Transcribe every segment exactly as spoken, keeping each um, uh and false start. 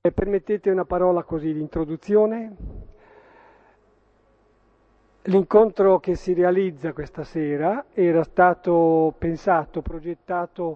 E permettete una parola così di introduzione. L'incontro che si realizza questa sera era stato pensato, progettato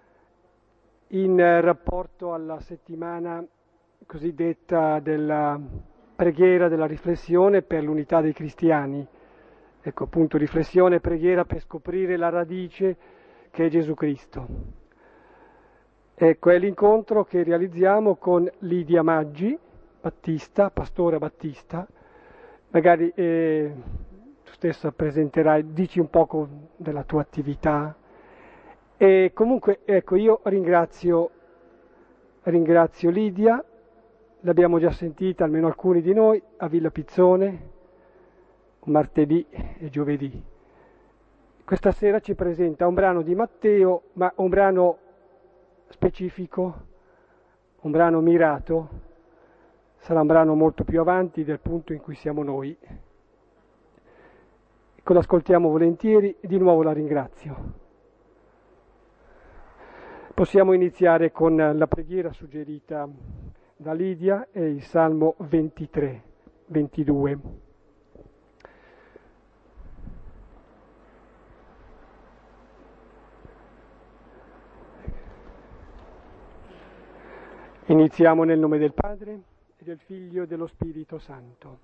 in rapporto alla settimana cosiddetta della preghiera, della riflessione per l'unità dei cristiani. Ecco appunto, riflessione e preghiera per scoprire la radice che è Gesù Cristo. Ecco, è l'incontro che realizziamo con Lidia Maggi, Battista, Pastora Battista. Magari eh, tu stessa presenterai, dici un poco della tua attività. E comunque, ecco, io ringrazio, ringrazio Lidia, l'abbiamo già sentita almeno alcuni di noi a Villa Pizzone, martedì e giovedì. Questa sera ci presenta un brano di Matteo, ma un brano specifico, un brano mirato, sarà un brano molto più avanti del punto in cui siamo noi. Ecco, l'ascoltiamo volentieri e di nuovo la ringrazio. Possiamo iniziare con la preghiera suggerita da Lidia e il Salmo ventitré, ventidue. Iniziamo nel nome del Padre e del Figlio e dello Spirito Santo.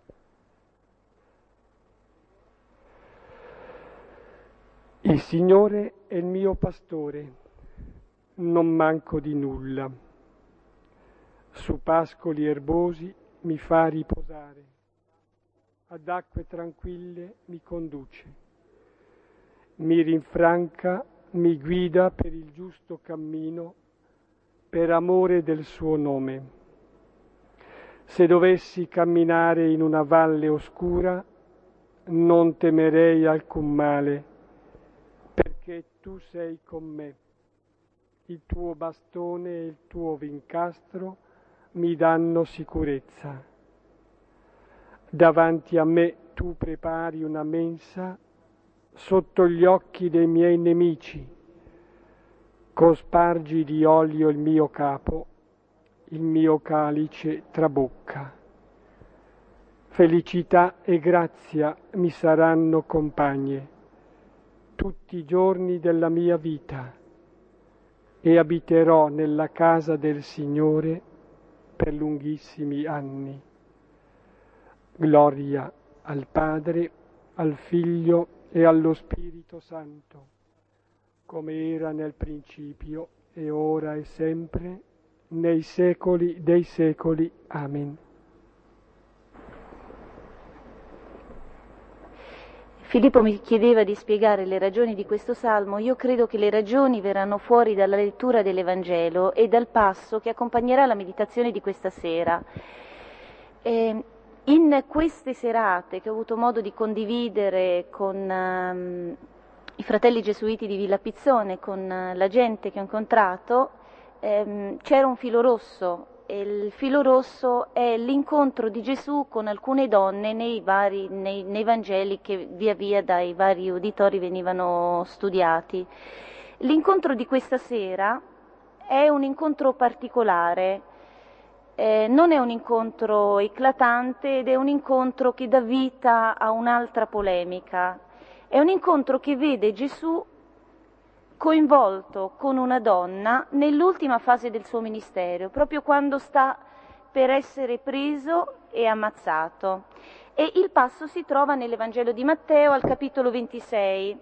Il Signore è il mio pastore, non manco di nulla. Su pascoli erbosi mi fa riposare, ad acque tranquille mi conduce. Mi rinfranca, mi guida per il giusto cammino, per amore del suo nome. Se dovessi camminare in una valle oscura, non temerei alcun male, perché tu sei con me. Il tuo bastone e il tuo vincastro mi danno sicurezza. Davanti a me tu prepari una mensa sotto gli occhi dei miei nemici. Cospargi di olio il mio capo, il mio calice trabocca. Felicità e grazia mi saranno compagne tutti i giorni della mia vita e abiterò nella casa del Signore per lunghissimi anni. Gloria al Padre, al Figlio e allo Spirito Santo, come era nel principio, e ora e sempre, nei secoli dei secoli. Amen. Filippo mi chiedeva di spiegare le ragioni di questo salmo. Io credo che le ragioni verranno fuori dalla lettura dell'Evangelo e dal passo che accompagnerà la meditazione di questa sera. E in queste serate che ho avuto modo di condividere con um, i fratelli gesuiti di Villa Pizzone, con uh, la gente che ho incontrato, ehm, c'era un filo rosso. E il filo rosso è l'incontro di Gesù con alcune donne nei, vari, nei, nei Vangeli che via via dai vari uditori venivano studiati. L'incontro di questa sera è un incontro particolare, eh, non è un incontro eclatante ed è un incontro che dà vita a un'altra polemica. È un incontro che vede Gesù coinvolto con una donna nell'ultima fase del suo ministero, proprio quando sta per essere preso e ammazzato. E il passo si trova nell'Evangelo di Matteo al capitolo ventisei.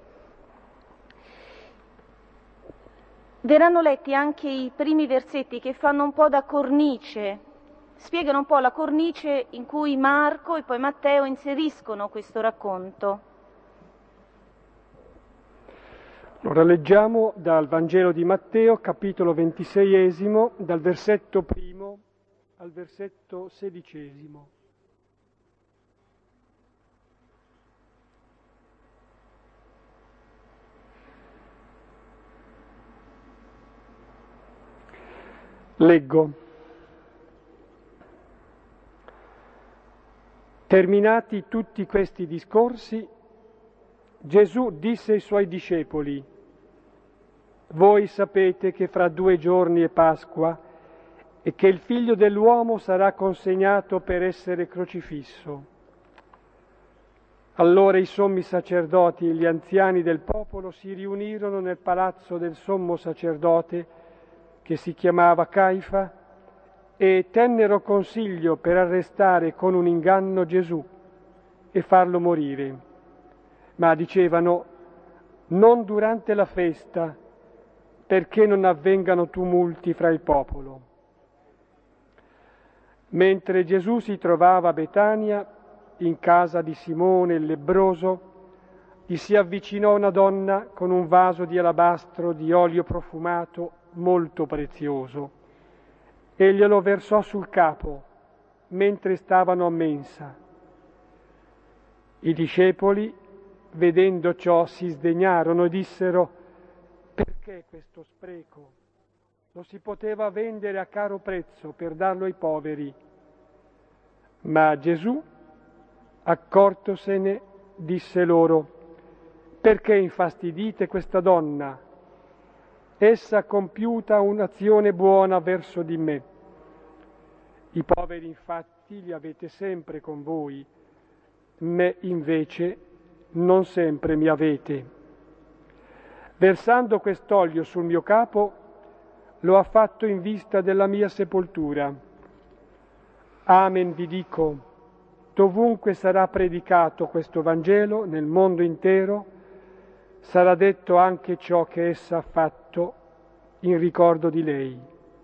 Verranno letti anche i primi versetti che fanno un po' da cornice, spiegano un po' la cornice in cui Marco e poi Matteo inseriscono questo racconto. Allora leggiamo dal Vangelo di Matteo, capitolo ventiseiesimo, dal versetto primo al versetto sedicesimo. Leggo. Terminati tutti questi discorsi, Gesù disse ai suoi discepoli: voi sapete che fra due giorni è Pasqua e che il Figlio dell'uomo sarà consegnato per essere crocifisso. Allora i sommi sacerdoti e gli anziani del popolo si riunirono nel palazzo del sommo sacerdote, che si chiamava Caifa, e tennero consiglio per arrestare con un inganno Gesù e farlo morire. Ma dicevano: non durante la festa, perché non avvengano tumulti fra il popolo. Mentre Gesù si trovava a Betania, in casa di Simone il lebbroso, gli si avvicinò una donna con un vaso di alabastro di olio profumato molto prezioso e glielo versò sul capo mentre stavano a mensa. I discepoli, vedendo ciò, si sdegnarono e dissero: perché questo spreco? Lo si poteva vendere a caro prezzo per darlo ai poveri. Ma Gesù, accortosene, disse loro: perché infastidite questa donna? Essa ha compiuta un'azione buona verso di me. I poveri infatti li avete sempre con voi, me invece non sempre mi avete. Versando quest'olio sul mio capo, lo ha fatto in vista della mia sepoltura. Amen vi dico, dovunque sarà predicato questo Vangelo nel mondo intero, sarà detto anche ciò che essa ha fatto in ricordo di lei.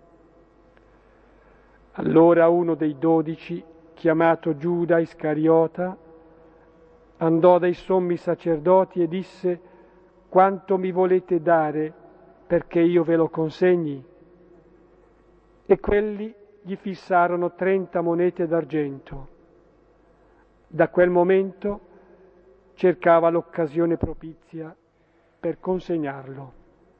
Allora uno dei dodici, chiamato Giuda Iscariota, andò dai sommi sacerdoti e disse: quanto mi volete dare perché io ve lo consegni? E quelli gli fissarono trenta monete d'argento. Da quel momento cercava l'occasione propizia per consegnarlo.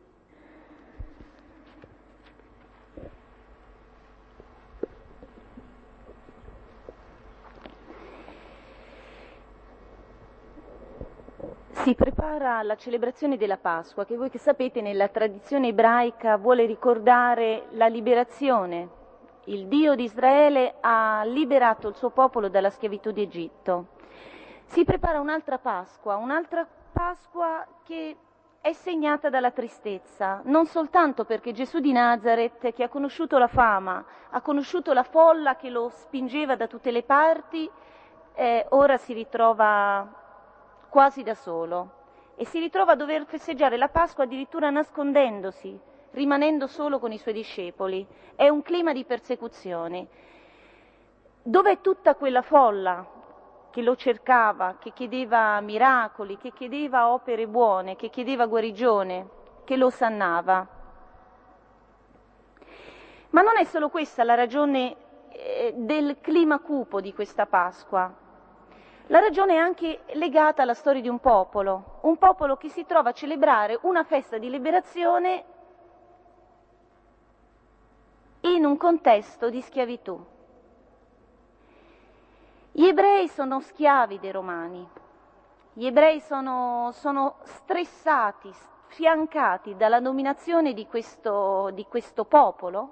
Si prepara la celebrazione della Pasqua, che voi che sapete nella tradizione ebraica vuole ricordare la liberazione. Il Dio di Israele ha liberato il suo popolo dalla schiavitù di Egitto. Si prepara un'altra Pasqua, un'altra Pasqua che è segnata dalla tristezza, non soltanto perché Gesù di Nazaret, che ha conosciuto la fama, ha conosciuto la folla che lo spingeva da tutte le parti, eh, ora si ritrova quasi da solo e si ritrova a dover festeggiare la Pasqua addirittura nascondendosi, rimanendo solo con i suoi discepoli. È un clima di persecuzione. Dov'è tutta quella folla che lo cercava, che chiedeva miracoli, che chiedeva opere buone, che chiedeva guarigione, che lo osannava? Ma non è solo questa la ragione eh, del clima cupo di questa Pasqua. La ragione è anche legata alla storia di un popolo, un popolo che si trova a celebrare una festa di liberazione in un contesto di schiavitù. Gli ebrei sono schiavi dei romani, gli ebrei sono, sono stressati, sfiancati dalla dominazione di questo, di questo popolo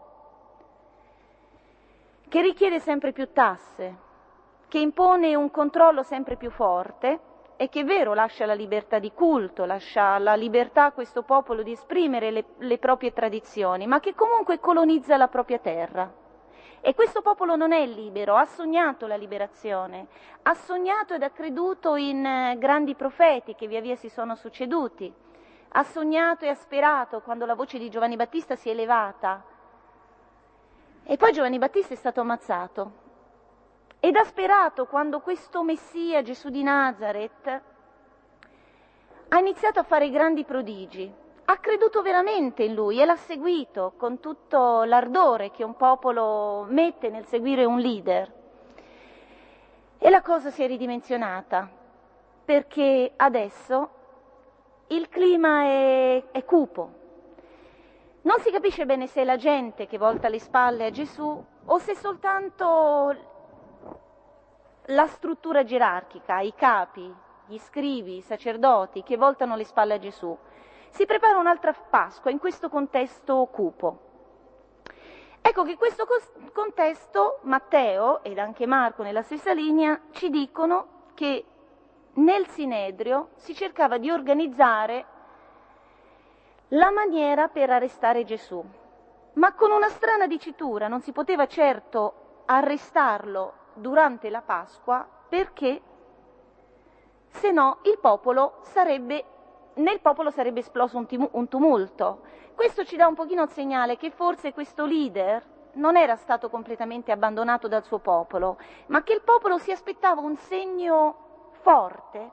che richiede sempre più tasse, che impone un controllo sempre più forte e che è vero lascia la libertà di culto, lascia la libertà a questo popolo di esprimere le, le proprie tradizioni, ma che comunque colonizza la propria terra. E questo popolo non è libero, ha sognato la liberazione, ha sognato ed ha creduto in eh, grandi profeti che via via si sono succeduti, ha sognato e ha sperato quando la voce di Giovanni Battista si è elevata. E poi Giovanni Battista è stato ammazzato. Ed ha sperato quando questo Messia, Gesù di Nazaret, ha iniziato a fare grandi prodigi. Ha creduto veramente in lui e l'ha seguito con tutto l'ardore che un popolo mette nel seguire un leader. E la cosa si è ridimensionata, perché adesso il clima è, è cupo. Non si capisce bene se è la gente che volta le spalle a Gesù o se soltanto la struttura gerarchica, i capi, gli scribi, i sacerdoti che voltano le spalle a Gesù. Si prepara un'altra Pasqua in questo contesto cupo. Ecco che in questo contesto Matteo ed anche Marco nella stessa linea ci dicono che nel Sinedrio si cercava di organizzare la maniera per arrestare Gesù, ma con una strana dicitura: non si poteva certo arrestarlo durante la Pasqua perché se no il popolo sarebbe, nel popolo sarebbe esploso un, timu, un tumulto. Questo ci dà un pochino il segnale che forse questo leader non era stato completamente abbandonato dal suo popolo, ma che il popolo si aspettava un segno forte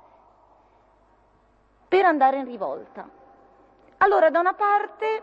per andare in rivolta. Allora, da una parte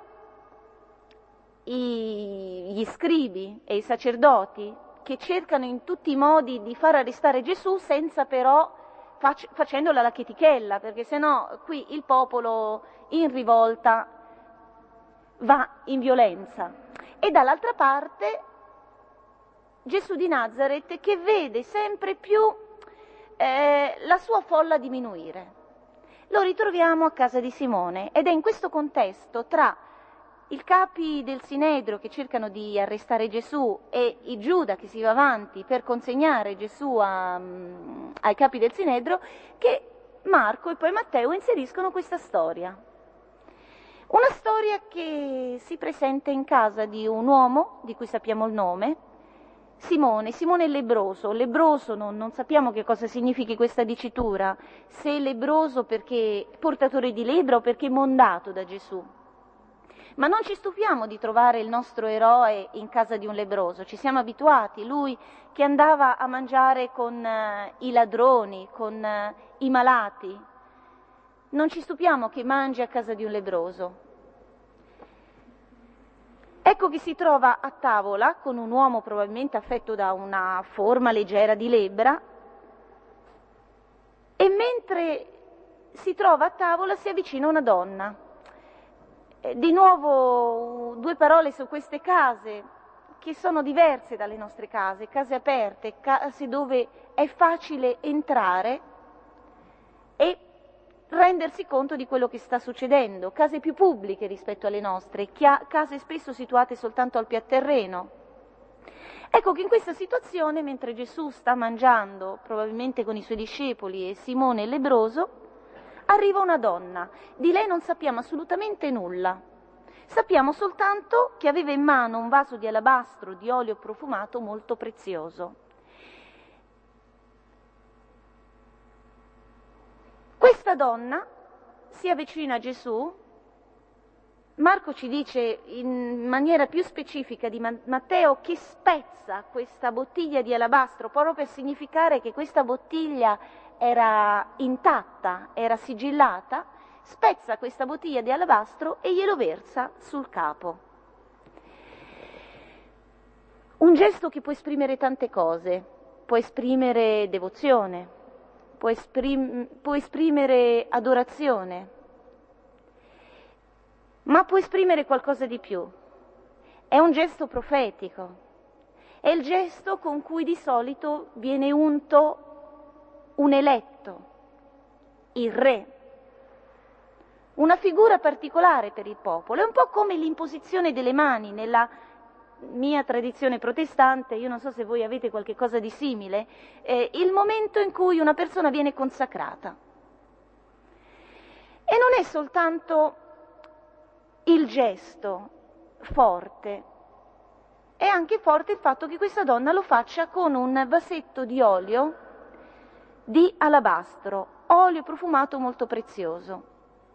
i, gli scribi e i sacerdoti che cercano in tutti i modi di far arrestare Gesù senza però fac- facendola la chetichella, perché sennò qui il popolo in rivolta va in violenza. E dall'altra parte Gesù di Nazaret che vede sempre più eh, la sua folla diminuire. Lo ritroviamo a casa di Simone ed è in questo contesto tra i capi del Sinedrio che cercano di arrestare Gesù e i Giuda che si va avanti per consegnare Gesù a, um, ai capi del Sinedrio che Marco e poi Matteo inseriscono questa storia. Una storia che si presenta in casa di un uomo, di cui sappiamo il nome, Simone, Simone il lebbroso. Lebbroso non, non sappiamo che cosa significhi questa dicitura, se lebbroso perché portatore di lebbra o perché mondato da Gesù. Ma non ci stupiamo di trovare il nostro eroe in casa di un lebbroso, ci siamo abituati, lui che andava a mangiare con uh, i ladroni, con uh, i malati. Non ci stupiamo che mangi a casa di un lebbroso. Ecco che si trova a tavola con un uomo probabilmente affetto da una forma leggera di lebbra e mentre si trova a tavola si avvicina una donna. Di nuovo due parole su queste case che sono diverse dalle nostre case, case aperte, case dove è facile entrare e rendersi conto di quello che sta succedendo, case più pubbliche rispetto alle nostre, case spesso situate soltanto al piatterreno. Ecco che in questa situazione, mentre Gesù sta mangiando, probabilmente con i suoi discepoli e Simone il lebbroso, arriva una donna. Di lei non sappiamo assolutamente nulla. Sappiamo soltanto che aveva in mano un vaso di alabastro di olio profumato molto prezioso. Questa donna si avvicina a Gesù. Marco ci dice in maniera più specifica di Matteo che spezza questa bottiglia di alabastro proprio per significare che questa bottiglia era intatta, era sigillata, spezza questa bottiglia di alabastro e glielo versa sul capo. Un gesto che può esprimere tante cose, può esprimere devozione, può, esprim- può esprimere adorazione, ma può esprimere qualcosa di più. È un gesto profetico, è il gesto con cui di solito viene unto un eletto, il re, una figura particolare per il popolo. È un po' come l'imposizione delle mani nella mia tradizione protestante, io non so se voi avete qualche cosa di simile, eh, il momento in cui una persona viene consacrata. E non è soltanto il gesto forte, è anche forte il fatto che questa donna lo faccia con un vasetto di olio di alabastro, olio profumato molto prezioso.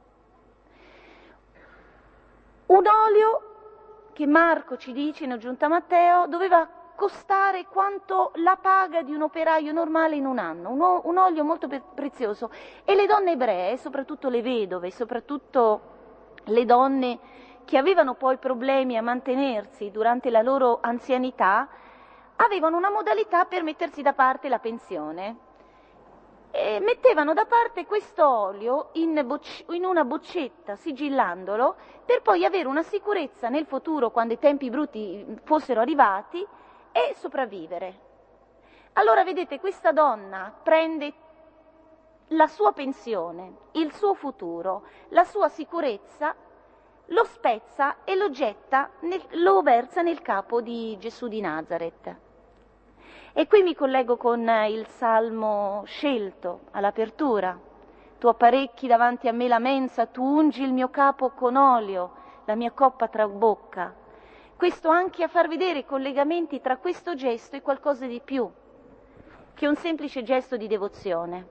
Un olio che Marco ci dice in aggiunta a Matteo doveva costare quanto la paga di un operaio normale in un anno, un, o- un olio molto pe- prezioso. E le donne ebree, soprattutto le vedove, soprattutto le donne che avevano poi problemi a mantenersi durante la loro anzianità, avevano una modalità per mettersi da parte la pensione. E mettevano da parte questo olio in, boc- in una boccetta, sigillandolo, per poi avere una sicurezza nel futuro, quando i tempi brutti fossero arrivati, e sopravvivere. Allora, vedete, questa donna prende la sua pensione, il suo futuro, la sua sicurezza, lo spezza e lo getta, nel, lo versa nel capo di Gesù di Nazaret. E qui mi collego con il salmo scelto all'apertura. Tu apparecchi davanti a me la mensa, tu ungi il mio capo con olio, la mia coppa trabocca. Questo anche a far vedere i collegamenti tra questo gesto e qualcosa di più che un semplice gesto di devozione.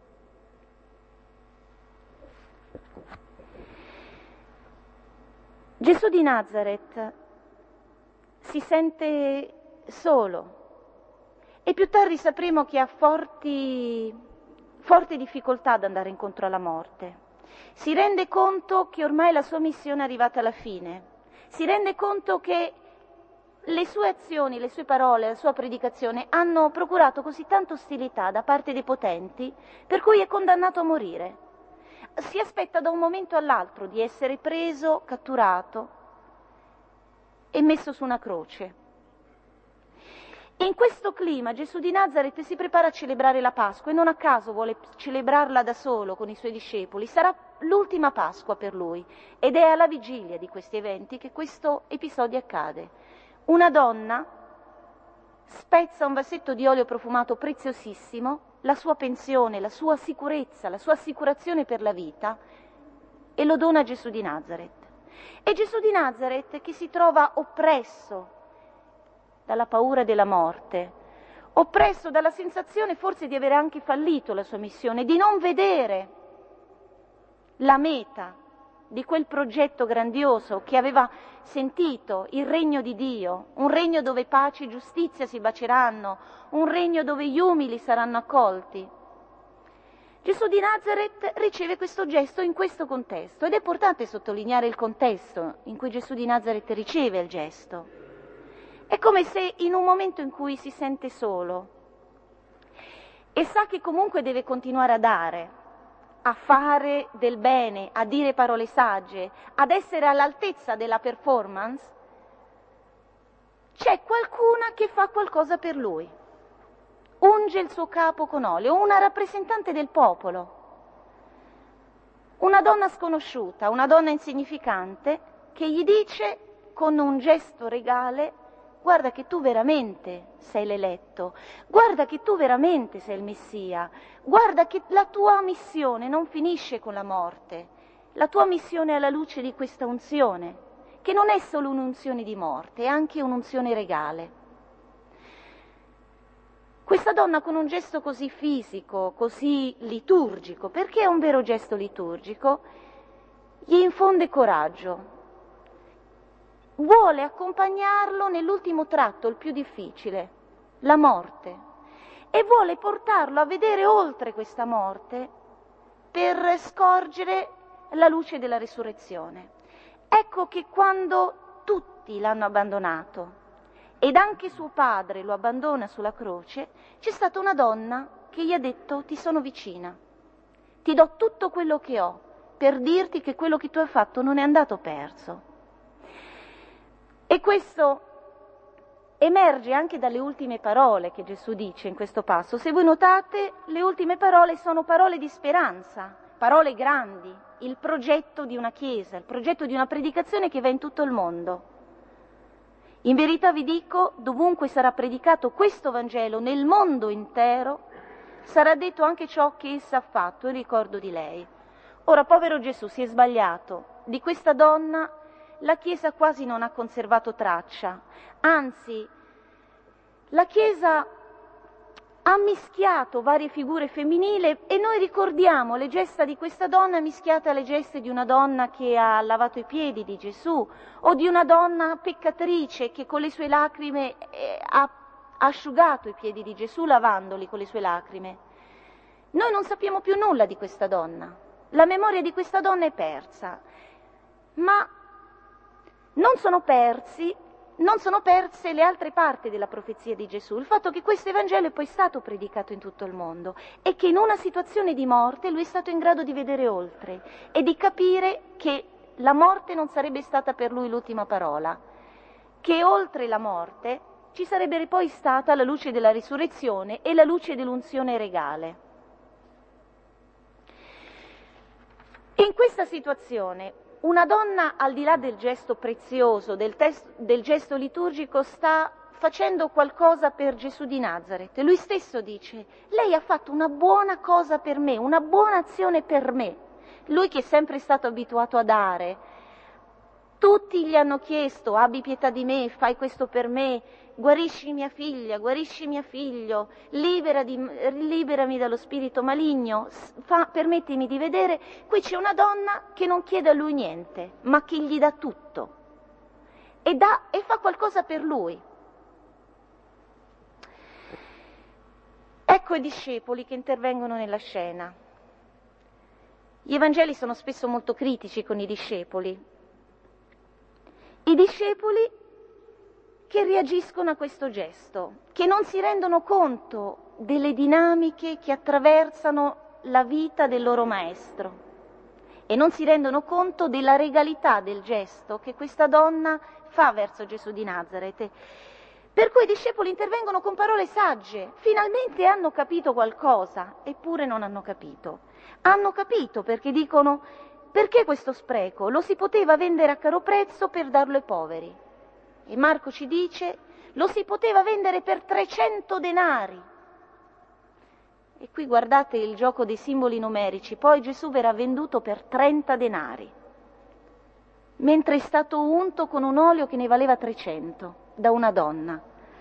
Gesù di Nazaret si sente solo e più tardi sapremo che ha forti, forti difficoltà ad andare incontro alla morte. Si rende conto che ormai la sua missione è arrivata alla fine, si rende conto che le sue azioni, le sue parole, la sua predicazione hanno procurato così tanta ostilità da parte dei potenti, per cui è condannato a morire. Si aspetta da un momento all'altro di essere preso, catturato e messo su una croce. E in questo clima Gesù di Nazaret si prepara a celebrare la Pasqua e non a caso vuole celebrarla da solo con i suoi discepoli. Sarà l'ultima Pasqua per lui ed è alla vigilia di questi eventi che questo episodio accade. Una donna spezza un vasetto di olio profumato preziosissimo, la sua pensione, la sua sicurezza, la sua assicurazione per la vita, e lo dona a Gesù di Nazaret. E Gesù di Nazaret che si trova oppresso dalla paura della morte, oppresso dalla sensazione forse di avere anche fallito la sua missione, di non vedere la meta di quel progetto grandioso che aveva sentito, il regno di Dio, un regno dove pace e giustizia si baceranno, un regno dove gli umili saranno accolti. Gesù di Nazaret riceve questo gesto in questo contesto ed è importante sottolineare il contesto in cui Gesù di Nazaret riceve il gesto. È come se in un momento in cui si sente solo e sa che comunque deve continuare a dare, a fare del bene, a dire parole sagge, ad essere all'altezza della performance, c'è qualcuna che fa qualcosa per lui. Unge il suo capo con olio, una rappresentante del popolo, una donna sconosciuta, una donna insignificante, che gli dice con un gesto regale: guarda che tu veramente sei l'eletto, guarda che tu veramente sei il Messia, guarda che la tua missione non finisce con la morte, la tua missione è alla luce di questa unzione, che non è solo un'unzione di morte, è anche un'unzione regale. Questa donna con un gesto così fisico, così liturgico, perché è un vero gesto liturgico, gli infonde coraggio. Vuole accompagnarlo nell'ultimo tratto, il più difficile, la morte, e vuole portarlo a vedere oltre questa morte per scorgere la luce della risurrezione. Ecco che quando tutti l'hanno abbandonato ed anche suo padre lo abbandona sulla croce, c'è stata una donna che gli ha detto: ti sono vicina, ti do tutto quello che ho per dirti che quello che tu hai fatto non è andato perso. E questo emerge anche dalle ultime parole che Gesù dice in questo passo. Se voi notate, le ultime parole sono parole di speranza, parole grandi, il progetto di una chiesa, il progetto di una predicazione che va in tutto il mondo. In verità vi dico, dovunque sarà predicato questo Vangelo nel mondo intero, sarà detto anche ciò che essa ha fatto in ricordo di lei. Ora, povero Gesù, si è sbagliato. Di questa donna la Chiesa quasi non ha conservato traccia, anzi, la Chiesa ha mischiato varie figure femminili e noi ricordiamo le gesta di questa donna mischiate alle gesta di una donna che ha lavato i piedi di Gesù o di una donna peccatrice che con le sue lacrime eh, ha asciugato i piedi di Gesù lavandoli con le sue lacrime. Noi non sappiamo più nulla di questa donna, la memoria di questa donna è persa, ma non sono persi, non sono perse le altre parti della profezia di Gesù, il fatto che questo Evangelo è poi stato predicato in tutto il mondo e che in una situazione di morte lui è stato in grado di vedere oltre e di capire che la morte non sarebbe stata per lui l'ultima parola, che oltre la morte ci sarebbe poi stata la luce della risurrezione e la luce dell'unzione regale. In questa situazione una donna, al di là del gesto prezioso, del, testo, del gesto liturgico, sta facendo qualcosa per Gesù di Nazaret. Lui stesso dice: lei ha fatto una buona cosa per me, una buona azione per me. Lui che è sempre stato abituato a dare. Tutti gli hanno chiesto: abbi pietà di me, fai questo per me, guarisci mia figlia, guarisci mio figlio, libera di, liberami dallo spirito maligno, fa, permettimi di vedere. Qui c'è una donna che non chiede a lui niente, ma che gli dà tutto e, dà, e fa qualcosa per lui. Ecco i discepoli che intervengono nella scena. Gli Evangeli sono spesso molto critici con i discepoli. I discepoli che reagiscono a questo gesto, che non si rendono conto delle dinamiche che attraversano la vita del loro maestro e non si rendono conto della regalità del gesto che questa donna fa verso Gesù di Nazaret. Per cui i discepoli intervengono con parole sagge, finalmente hanno capito qualcosa, eppure non hanno capito. Hanno capito perché dicono: perché questo spreco? Lo si poteva vendere a caro prezzo per darlo ai poveri. E Marco ci dice: lo si poteva vendere per trecento denari. E qui guardate il gioco dei simboli numerici. Poi Gesù verrà venduto per trenta denari, mentre è stato unto con un olio che ne valeva trecento da una donna.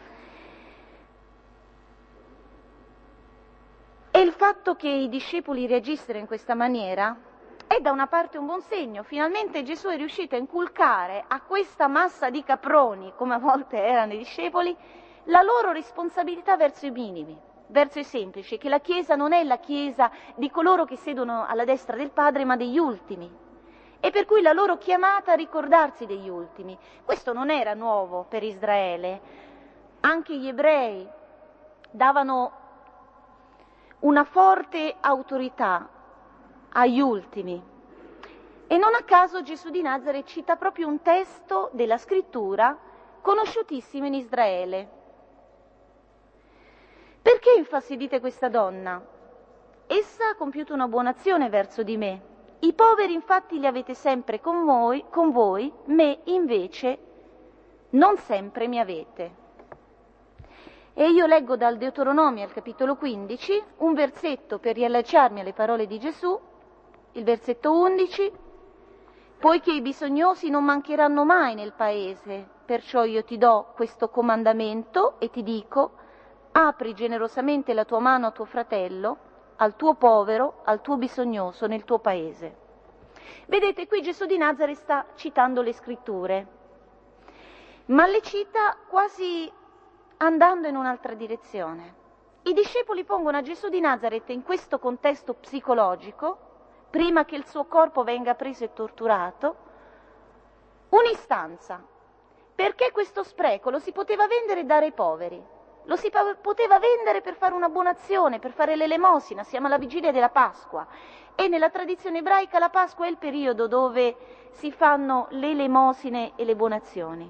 E il fatto che i discepoli reagissero in questa maniera è da una parte un buon segno. Finalmente Gesù è riuscito a inculcare a questa massa di caproni, come a volte erano i discepoli, la loro responsabilità verso i minimi, verso i semplici, che la Chiesa non è la Chiesa di coloro che sedono alla destra del Padre, ma degli ultimi. E per cui la loro chiamata a ricordarsi degli ultimi. Questo non era nuovo per Israele. Anche gli ebrei davano una forte autorità agli ultimi. E non a caso Gesù di Nazaret cita proprio un testo della scrittura conosciutissimo in Israele. Perché infastidite questa donna? Essa ha compiuto una buona azione verso di me. I poveri infatti li avete sempre con voi, con voi, me invece non sempre mi avete. E io leggo dal Deuteronomio al capitolo quindici un versetto per riallacciarmi alle parole di Gesù, il versetto undici: poiché i bisognosi non mancheranno mai nel paese, perciò io ti do questo comandamento e ti dico: apri generosamente la tua mano a tuo fratello, al tuo povero, al tuo bisognoso nel tuo paese. Vedete, qui Gesù di Nazaret sta citando le scritture, ma le cita quasi andando in un'altra direzione. I discepoli pongono a Gesù di Nazaret in questo contesto psicologico, prima che il suo corpo venga preso e torturato, un'istanza. Perché questo spreco lo si poteva vendere e dare ai poveri? Lo si poteva vendere per fare una buona azione, per fare l'elemosina. Siamo alla vigilia della Pasqua e nella tradizione ebraica la Pasqua è il periodo dove si fanno le elemosine e le buone azioni.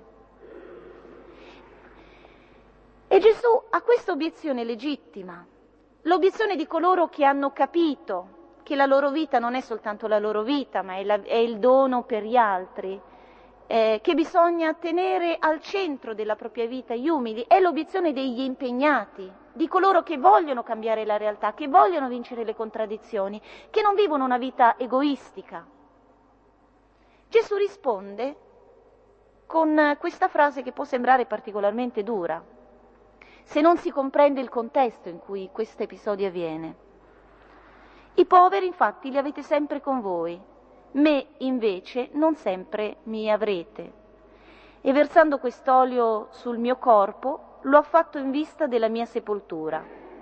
E Gesù ha questa obiezione legittima, l'obiezione di coloro che hanno capito che la loro vita non è soltanto la loro vita, ma è, la, è il dono per gli altri, eh, che bisogna tenere al centro della propria vita gli umili. È l'obiezione degli impegnati, di coloro che vogliono cambiare la realtà, che vogliono vincere le contraddizioni, che non vivono una vita egoistica. Gesù risponde con questa frase che può sembrare particolarmente dura, se non si comprende il contesto in cui questo episodio avviene. I poveri infatti li avete sempre con voi, me invece non sempre mi avrete. E versando quest'olio sul mio corpo, lo ha fatto in vista della mia sepoltura.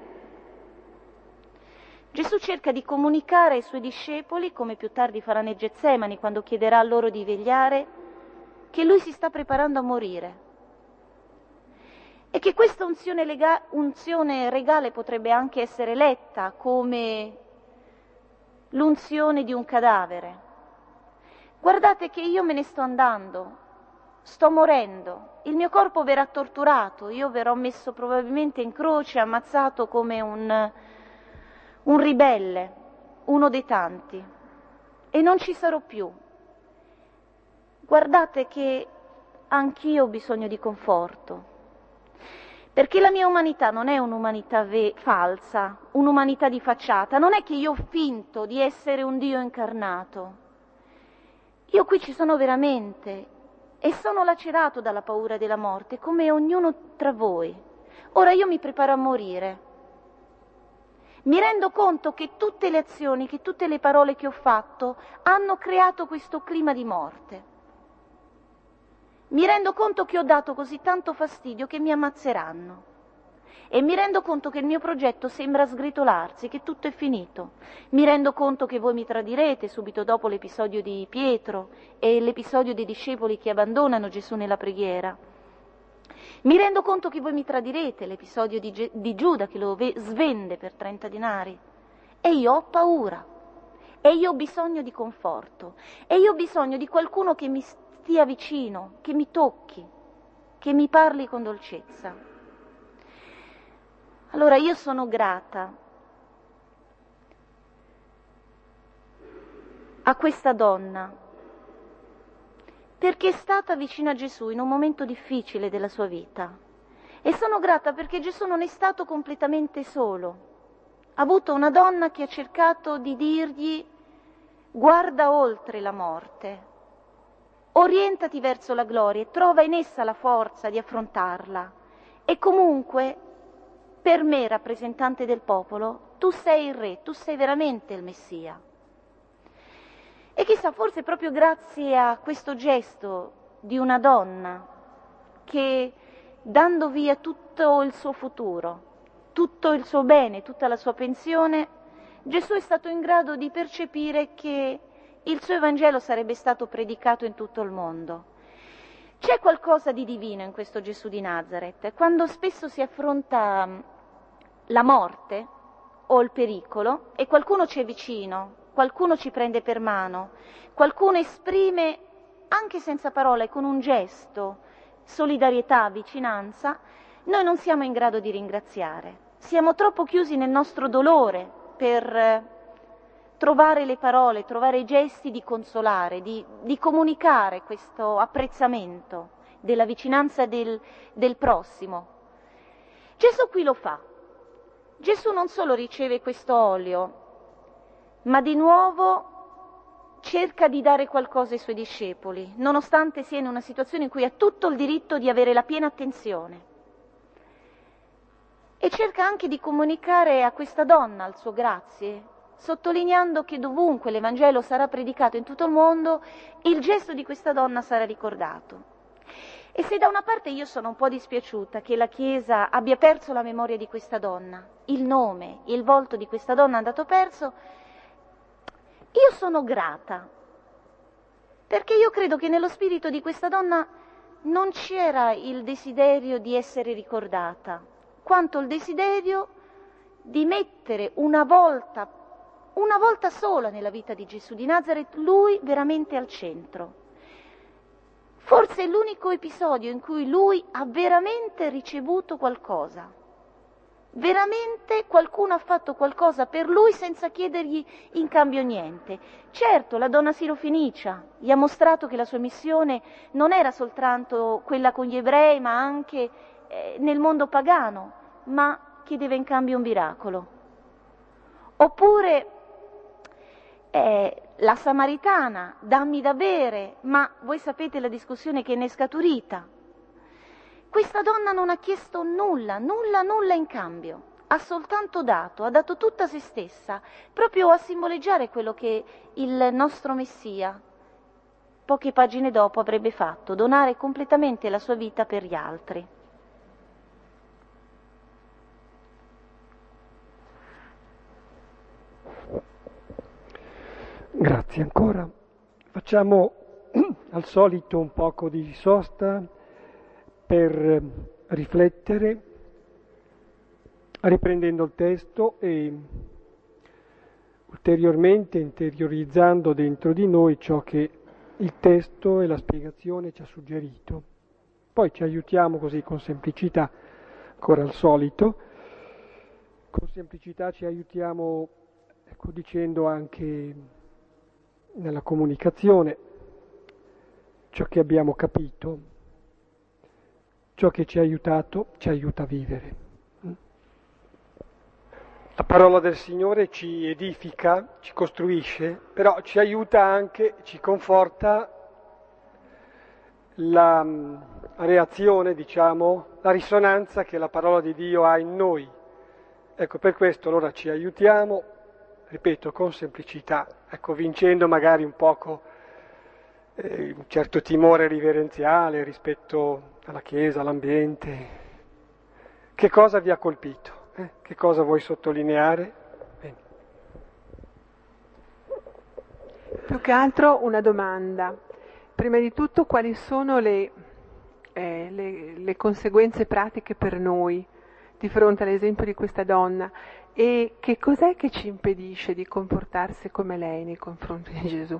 Gesù cerca di comunicare ai suoi discepoli, come più tardi farà nei Getsemani quando chiederà loro di vegliare, che lui si sta preparando a morire e che questa unzione, lega- unzione regale potrebbe anche essere letta come l'unzione di un cadavere. Guardate che io me ne sto andando, sto morendo, il mio corpo verrà torturato, io verrò messo probabilmente in croce, ammazzato come un, un ribelle, uno dei tanti, e non ci sarò più. guardate che anch'io ho bisogno di conforto, perché la mia umanità non è un'umanità ve- falsa, un'umanità di facciata, non è che io ho finto di essere un Dio incarnato. Io qui ci sono veramente e sono lacerato dalla paura della morte, come ognuno tra voi. Ora io mi preparo a morire. Mi rendo conto che tutte le azioni, che tutte le parole che ho fatto hanno creato questo clima di morte. Mi rendo conto che ho dato così tanto fastidio che mi ammazzeranno. E mi rendo conto che il mio progetto sembra sgretolarsi, che tutto è finito. Mi rendo conto che voi mi tradirete subito dopo l'episodio di Pietro e l'episodio dei discepoli che abbandonano Gesù nella preghiera. Mi rendo conto che voi mi tradirete, l'episodio di, Ge- di Giuda che lo ve- svende per trenta denari. E io ho paura. E io ho bisogno di conforto. E io ho bisogno di qualcuno che mi stia vicino, che mi tocchi, che mi parli con dolcezza. Allora io sono grata a questa donna perché è stata vicina a Gesù in un momento difficile della sua vita e sono grata perché Gesù non è stato completamente solo. Ha avuto una donna che ha cercato di dirgli: guarda oltre la morte, orientati verso la gloria e trova in essa la forza di affrontarla. E comunque, per me, rappresentante del popolo, tu sei il re, tu sei veramente il Messia. E chissà, forse proprio grazie a questo gesto di una donna che, dando via tutto il suo futuro, tutto il suo bene, tutta la sua pensione, Gesù è stato in grado di percepire che il suo Evangelo sarebbe stato predicato in tutto il mondo. C'è qualcosa di divino in questo Gesù di Nazaret. Quando spesso si affronta la morte o il pericolo e qualcuno ci è vicino, qualcuno ci prende per mano, qualcuno esprime, anche senza parole, con un gesto, solidarietà, vicinanza, noi non siamo in grado di ringraziare. Siamo troppo chiusi nel nostro dolore per trovare le parole, trovare i gesti di consolare, di, di comunicare questo apprezzamento della vicinanza del, del prossimo. Gesù qui lo fa. Gesù non solo riceve questo olio, ma di nuovo cerca di dare qualcosa ai suoi discepoli, nonostante sia in una situazione in cui ha tutto il diritto di avere la piena attenzione. E cerca anche di comunicare a questa donna il suo grazie, sottolineando che dovunque l'Evangelo sarà predicato in tutto il mondo, il gesto di questa donna sarà ricordato. E se da una parte io sono un po' dispiaciuta che la Chiesa abbia perso la memoria di questa donna, il nome, il volto di questa donna è andato perso, io sono grata, perché io credo che nello spirito di questa donna non c'era il desiderio di essere ricordata, quanto il desiderio di mettere una volta, una volta sola nella vita di Gesù di Nazaret, lui veramente al centro. Forse è l'unico episodio in cui lui ha veramente ricevuto qualcosa. Veramente qualcuno ha fatto qualcosa per lui senza chiedergli in cambio niente. Certo, la donna sirofenicia gli ha mostrato che la sua missione non era soltanto quella con gli ebrei, ma anche eh, nel mondo pagano, ma chiedeva in cambio un miracolo. Oppure eh, la Samaritana, dammi da bere, ma voi sapete la discussione che ne è scaturita. Questa donna non ha chiesto nulla, nulla, nulla in cambio, ha soltanto dato, ha dato tutta se stessa, proprio a simboleggiare quello che il nostro Messia, poche pagine dopo, avrebbe fatto, donare completamente la sua vita per gli altri. Grazie ancora. Facciamo al solito un poco di sosta per riflettere, riprendendo il testo e ulteriormente interiorizzando dentro di noi ciò che il testo e la spiegazione ci ha suggerito. Poi ci aiutiamo così con semplicità, ancora al solito, con semplicità ci aiutiamo, ecco, dicendo anche nella comunicazione, ciò che abbiamo capito, ciò che ci ha aiutato, ci aiuta a vivere. La parola del Signore ci edifica, ci costruisce, però ci aiuta anche, ci conforta la reazione, diciamo, la risonanza che la parola di Dio ha in noi. Ecco, per questo allora ci aiutiamo, ripeto, con semplicità, ecco, vincendo magari un poco eh, un certo timore riverenziale rispetto alla Chiesa, all'ambiente. Che cosa vi ha colpito? Eh? Che cosa vuoi sottolineare? Bene. Più che altro una domanda. Prima di tutto, quali sono le, eh, le, le conseguenze pratiche per noi di fronte all'esempio di questa donna e che cos'è che ci impedisce di comportarsi come lei nei confronti di Gesù?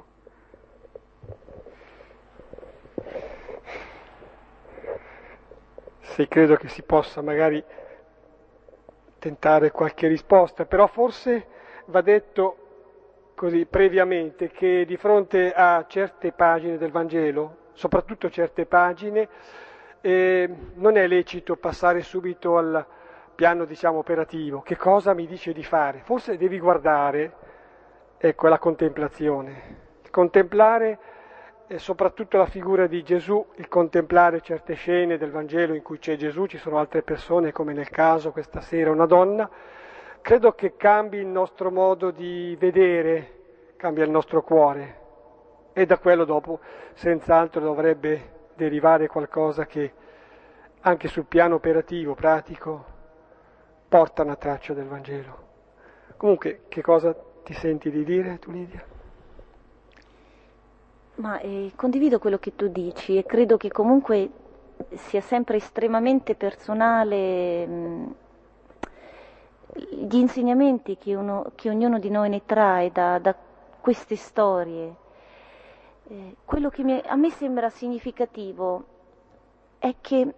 Sì, credo che si possa magari tentare qualche risposta, però forse va detto così previamente che di fronte a certe pagine del Vangelo, soprattutto certe pagine, eh, non è lecito passare subito al piano, diciamo, operativo. Che cosa mi dice di fare? Forse devi guardare, ecco, la contemplazione. Il contemplare eh, soprattutto la figura di Gesù, il contemplare certe scene del Vangelo in cui c'è Gesù, ci sono altre persone, come nel caso questa sera una donna, credo che cambi il nostro modo di vedere, cambia il nostro cuore e da quello dopo senz'altro dovrebbe derivare qualcosa che anche sul piano operativo, pratico, porta una traccia del Vangelo. Comunque, che cosa ti senti di dire tu, Lidia? Ma eh, condivido quello che tu dici e credo che comunque sia sempre estremamente personale mh, gli insegnamenti che, uno, che ognuno di noi ne trae da, da queste storie. Eh, quello che mi, a me sembra significativo è che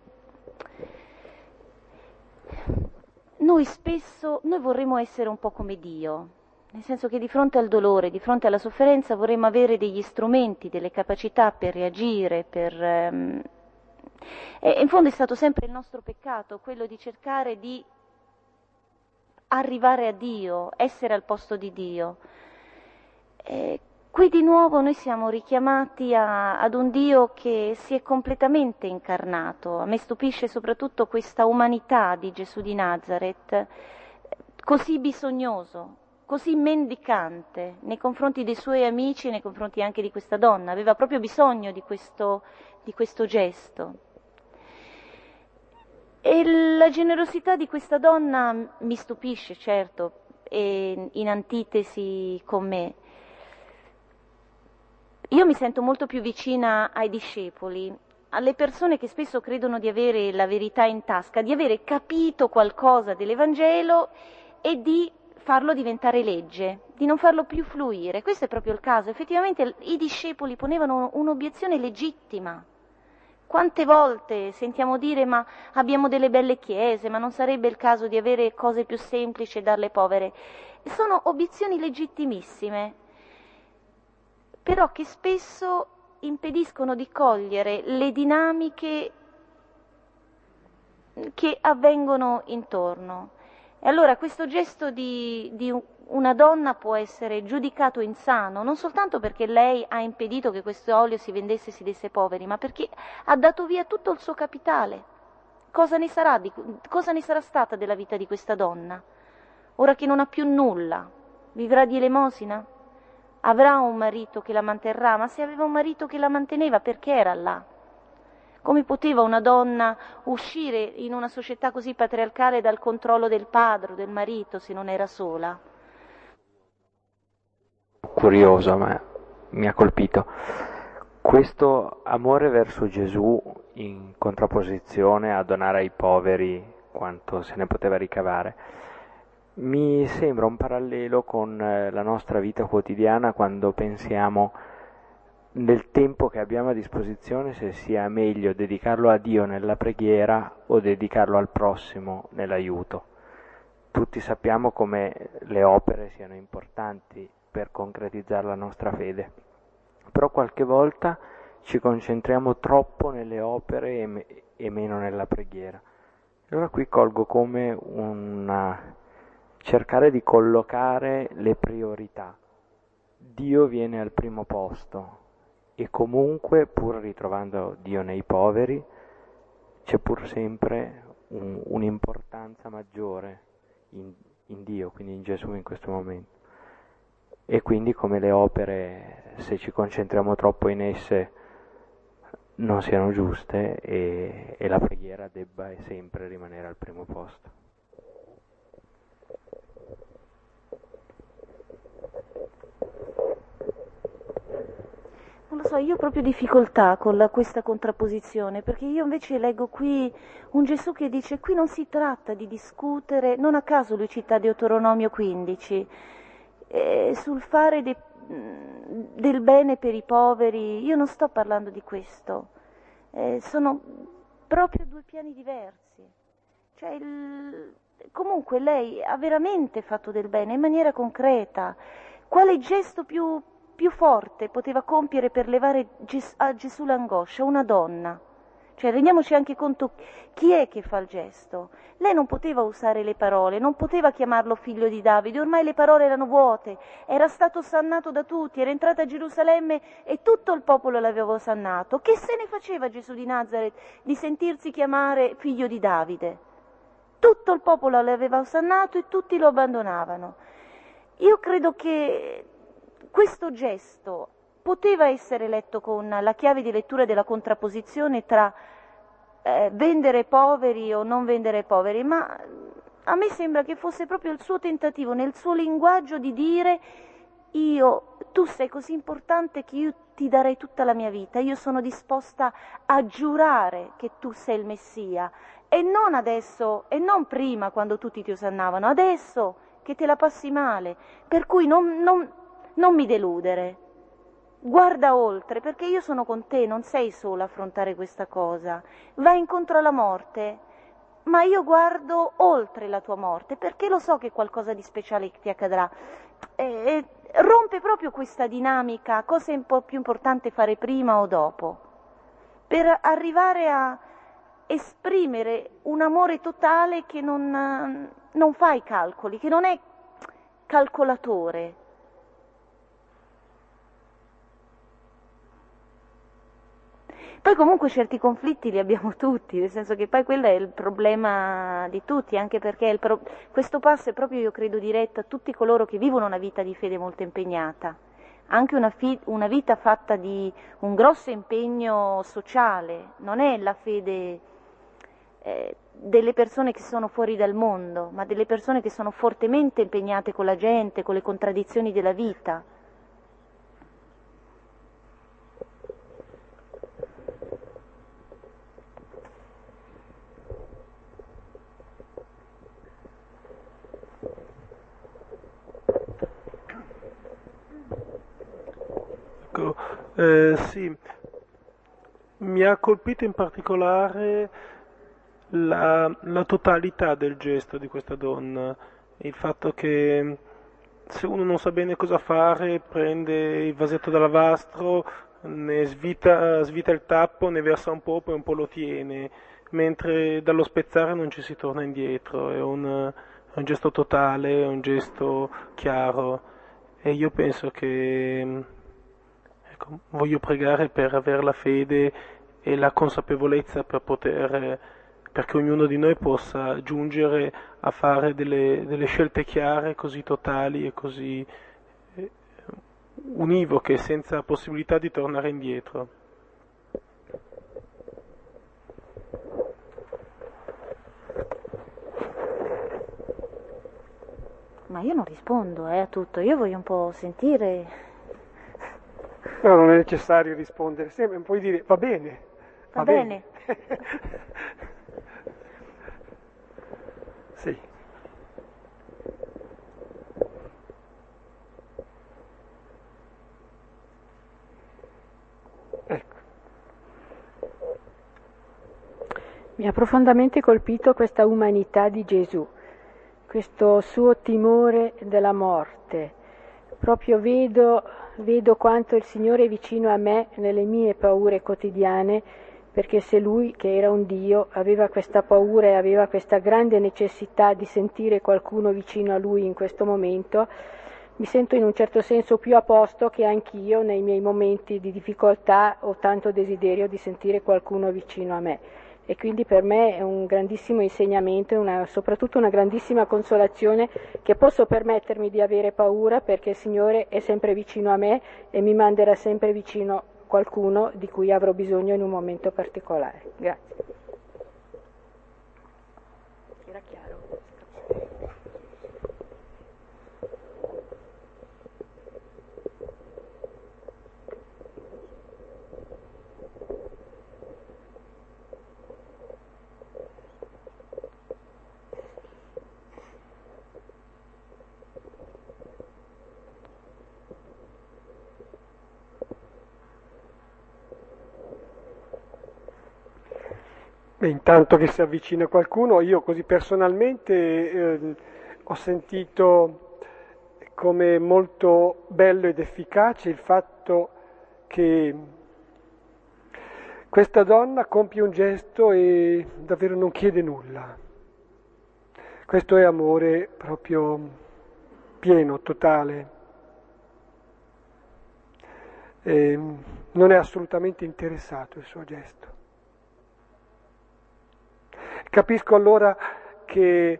noi spesso, noi vorremmo essere un po' come Dio, nel senso che di fronte al dolore, di fronte alla sofferenza vorremmo avere degli strumenti, delle capacità per reagire, per... Ehm, e in fondo è stato sempre il nostro peccato, quello di cercare di arrivare a Dio, essere al posto di Dio. E qui di nuovo noi siamo richiamati a, ad un Dio che si è completamente incarnato. A me stupisce soprattutto questa umanità di Gesù di Nazareth, così bisognoso, così mendicante nei confronti dei suoi amici e nei confronti anche di questa donna. Aveva proprio bisogno di questo, di questo gesto. E la generosità di questa donna mi stupisce, certo, è in antitesi con me. Io mi sento molto più vicina ai discepoli, alle persone che spesso credono di avere la verità in tasca, di avere capito qualcosa dell'Evangelo e di farlo diventare legge, di non farlo più fluire. Questo è proprio il caso. Effettivamente i discepoli ponevano un'obiezione legittima. Quante volte sentiamo dire ma abbiamo delle belle chiese, ma non sarebbe il caso di avere cose più semplici e darle povere? Sono obiezioni legittimissime, però che spesso impediscono di cogliere le dinamiche che avvengono intorno. E allora questo gesto di, di una donna può essere giudicato insano, non soltanto perché lei ha impedito che questo olio si vendesse e si desse ai poveri, ma perché ha dato via tutto il suo capitale. Cosa ne sarà, di, cosa ne sarà stata della vita di questa donna? Ora che non ha più nulla, vivrà di elemosina? Avrà un marito che la manterrà, ma se aveva un marito che la manteneva, perché era là? Come poteva una donna uscire in una società così patriarcale dal controllo del padre o del marito se non era sola? Curioso, ma mi ha colpito. Questo amore verso Gesù in contrapposizione a donare ai poveri quanto se ne poteva ricavare, mi sembra un parallelo con la nostra vita quotidiana quando pensiamo nel tempo che abbiamo a disposizione se sia meglio dedicarlo a Dio nella preghiera o dedicarlo al prossimo nell'aiuto. Tutti sappiamo come le opere siano importanti per concretizzare la nostra fede, però qualche volta ci concentriamo troppo nelle opere e, me- e meno nella preghiera. Allora qui colgo come una cercare di collocare le priorità. Dio viene al primo posto e comunque, pur ritrovando Dio nei poveri, c'è pur sempre un, un'importanza maggiore in, in Dio, quindi in Gesù in questo momento. E quindi come le opere, se ci concentriamo troppo in esse, non siano giuste e, e la preghiera debba sempre rimanere al primo posto. Non lo so, io ho proprio difficoltà con la, questa contrapposizione, perché io invece leggo qui un Gesù che dice: qui non si tratta di discutere, non a caso lui cita Deuteronomio quindici, eh, sul fare de, del bene per i poveri. Io non sto parlando di questo, eh, sono proprio due piani diversi. Cioè il, comunque lei ha veramente fatto del bene in maniera concreta. Quale gesto più più forte poteva compiere per levare Ges- a Gesù l'angoscia? Una donna. Cioè, rendiamoci anche conto chi è che fa il gesto. Lei non poteva usare le parole, non poteva chiamarlo figlio di Davide, ormai le parole erano vuote, era stato osannato da tutti, era entrata a Gerusalemme e tutto il popolo l'aveva osannato. Che se ne faceva Gesù di Nazaret di sentirsi chiamare figlio di Davide? Tutto il popolo l'aveva osannato e tutti lo abbandonavano. Io credo che questo gesto poteva essere letto con la chiave di lettura della contrapposizione tra eh, vendere poveri o non vendere poveri, ma a me sembra che fosse proprio il suo tentativo, nel suo linguaggio, di dire: io, tu sei così importante che io ti darei tutta la mia vita, io sono disposta a giurare che tu sei il Messia, e non adesso, e non prima quando tutti ti osannavano, adesso che te la passi male, per cui non... non Non mi deludere, guarda oltre, perché io sono con te, non sei sola a affrontare questa cosa. Vai incontro alla morte, ma io guardo oltre la tua morte, perché lo so che qualcosa di speciale ti accadrà. E, e rompe proprio questa dinamica, cosa è un po' più importante fare prima o dopo, per arrivare a esprimere un amore totale che non, non fa i calcoli, che non è calcolatore. Poi comunque certi conflitti li abbiamo tutti, nel senso che poi quello è il problema di tutti, anche perché il pro... questo passo è proprio, io credo, diretto a tutti coloro che vivono una vita di fede molto impegnata, anche una, fi... una vita fatta di un grosso impegno sociale, non è la fede eh, delle persone che sono fuori dal mondo, ma delle persone che sono fortemente impegnate con la gente, con le contraddizioni della vita. Eh, sì, mi ha colpito in particolare la, la totalità del gesto di questa donna, il fatto che se uno non sa bene cosa fare, prende il vasetto da lavastro, ne svita, svita il tappo, ne versa un po', poi un po' lo tiene, mentre dallo spezzare non ci si torna indietro, è un, è un gesto totale, è un gesto chiaro, e io penso che... Ecco, voglio pregare per avere la fede e la consapevolezza per poter, perché ognuno di noi possa giungere a fare delle, delle scelte chiare, così totali e così eh, univoche, senza possibilità di tornare indietro. Ma io non rispondo eh, a tutto, io voglio un po' sentire... No, non è necessario rispondere sempre, puoi dire va bene. Va, va bene. bene. Sì. Ecco. Mi ha profondamente colpito questa umanità di Gesù, questo suo timore della morte. Proprio vedo vedo quanto il Signore è vicino a me nelle mie paure quotidiane, perché se Lui, che era un Dio, aveva questa paura e aveva questa grande necessità di sentire qualcuno vicino a Lui in questo momento, mi sento in un certo senso più a posto che anch'io nei miei momenti di difficoltà ho tanto desiderio di sentire qualcuno vicino a me. E quindi per me è un grandissimo insegnamento e una, soprattutto una grandissima consolazione che posso permettermi di avere paura, perché il Signore è sempre vicino a me e mi manderà sempre vicino qualcuno di cui avrò bisogno in un momento particolare. Grazie. Era chiaro? Beh, intanto che si avvicina qualcuno, io così personalmente eh, ho sentito come molto bello ed efficace il fatto che questa donna compie un gesto e davvero non chiede nulla. Questo è amore proprio pieno, totale. E non è assolutamente interessato il suo gesto. Capisco allora che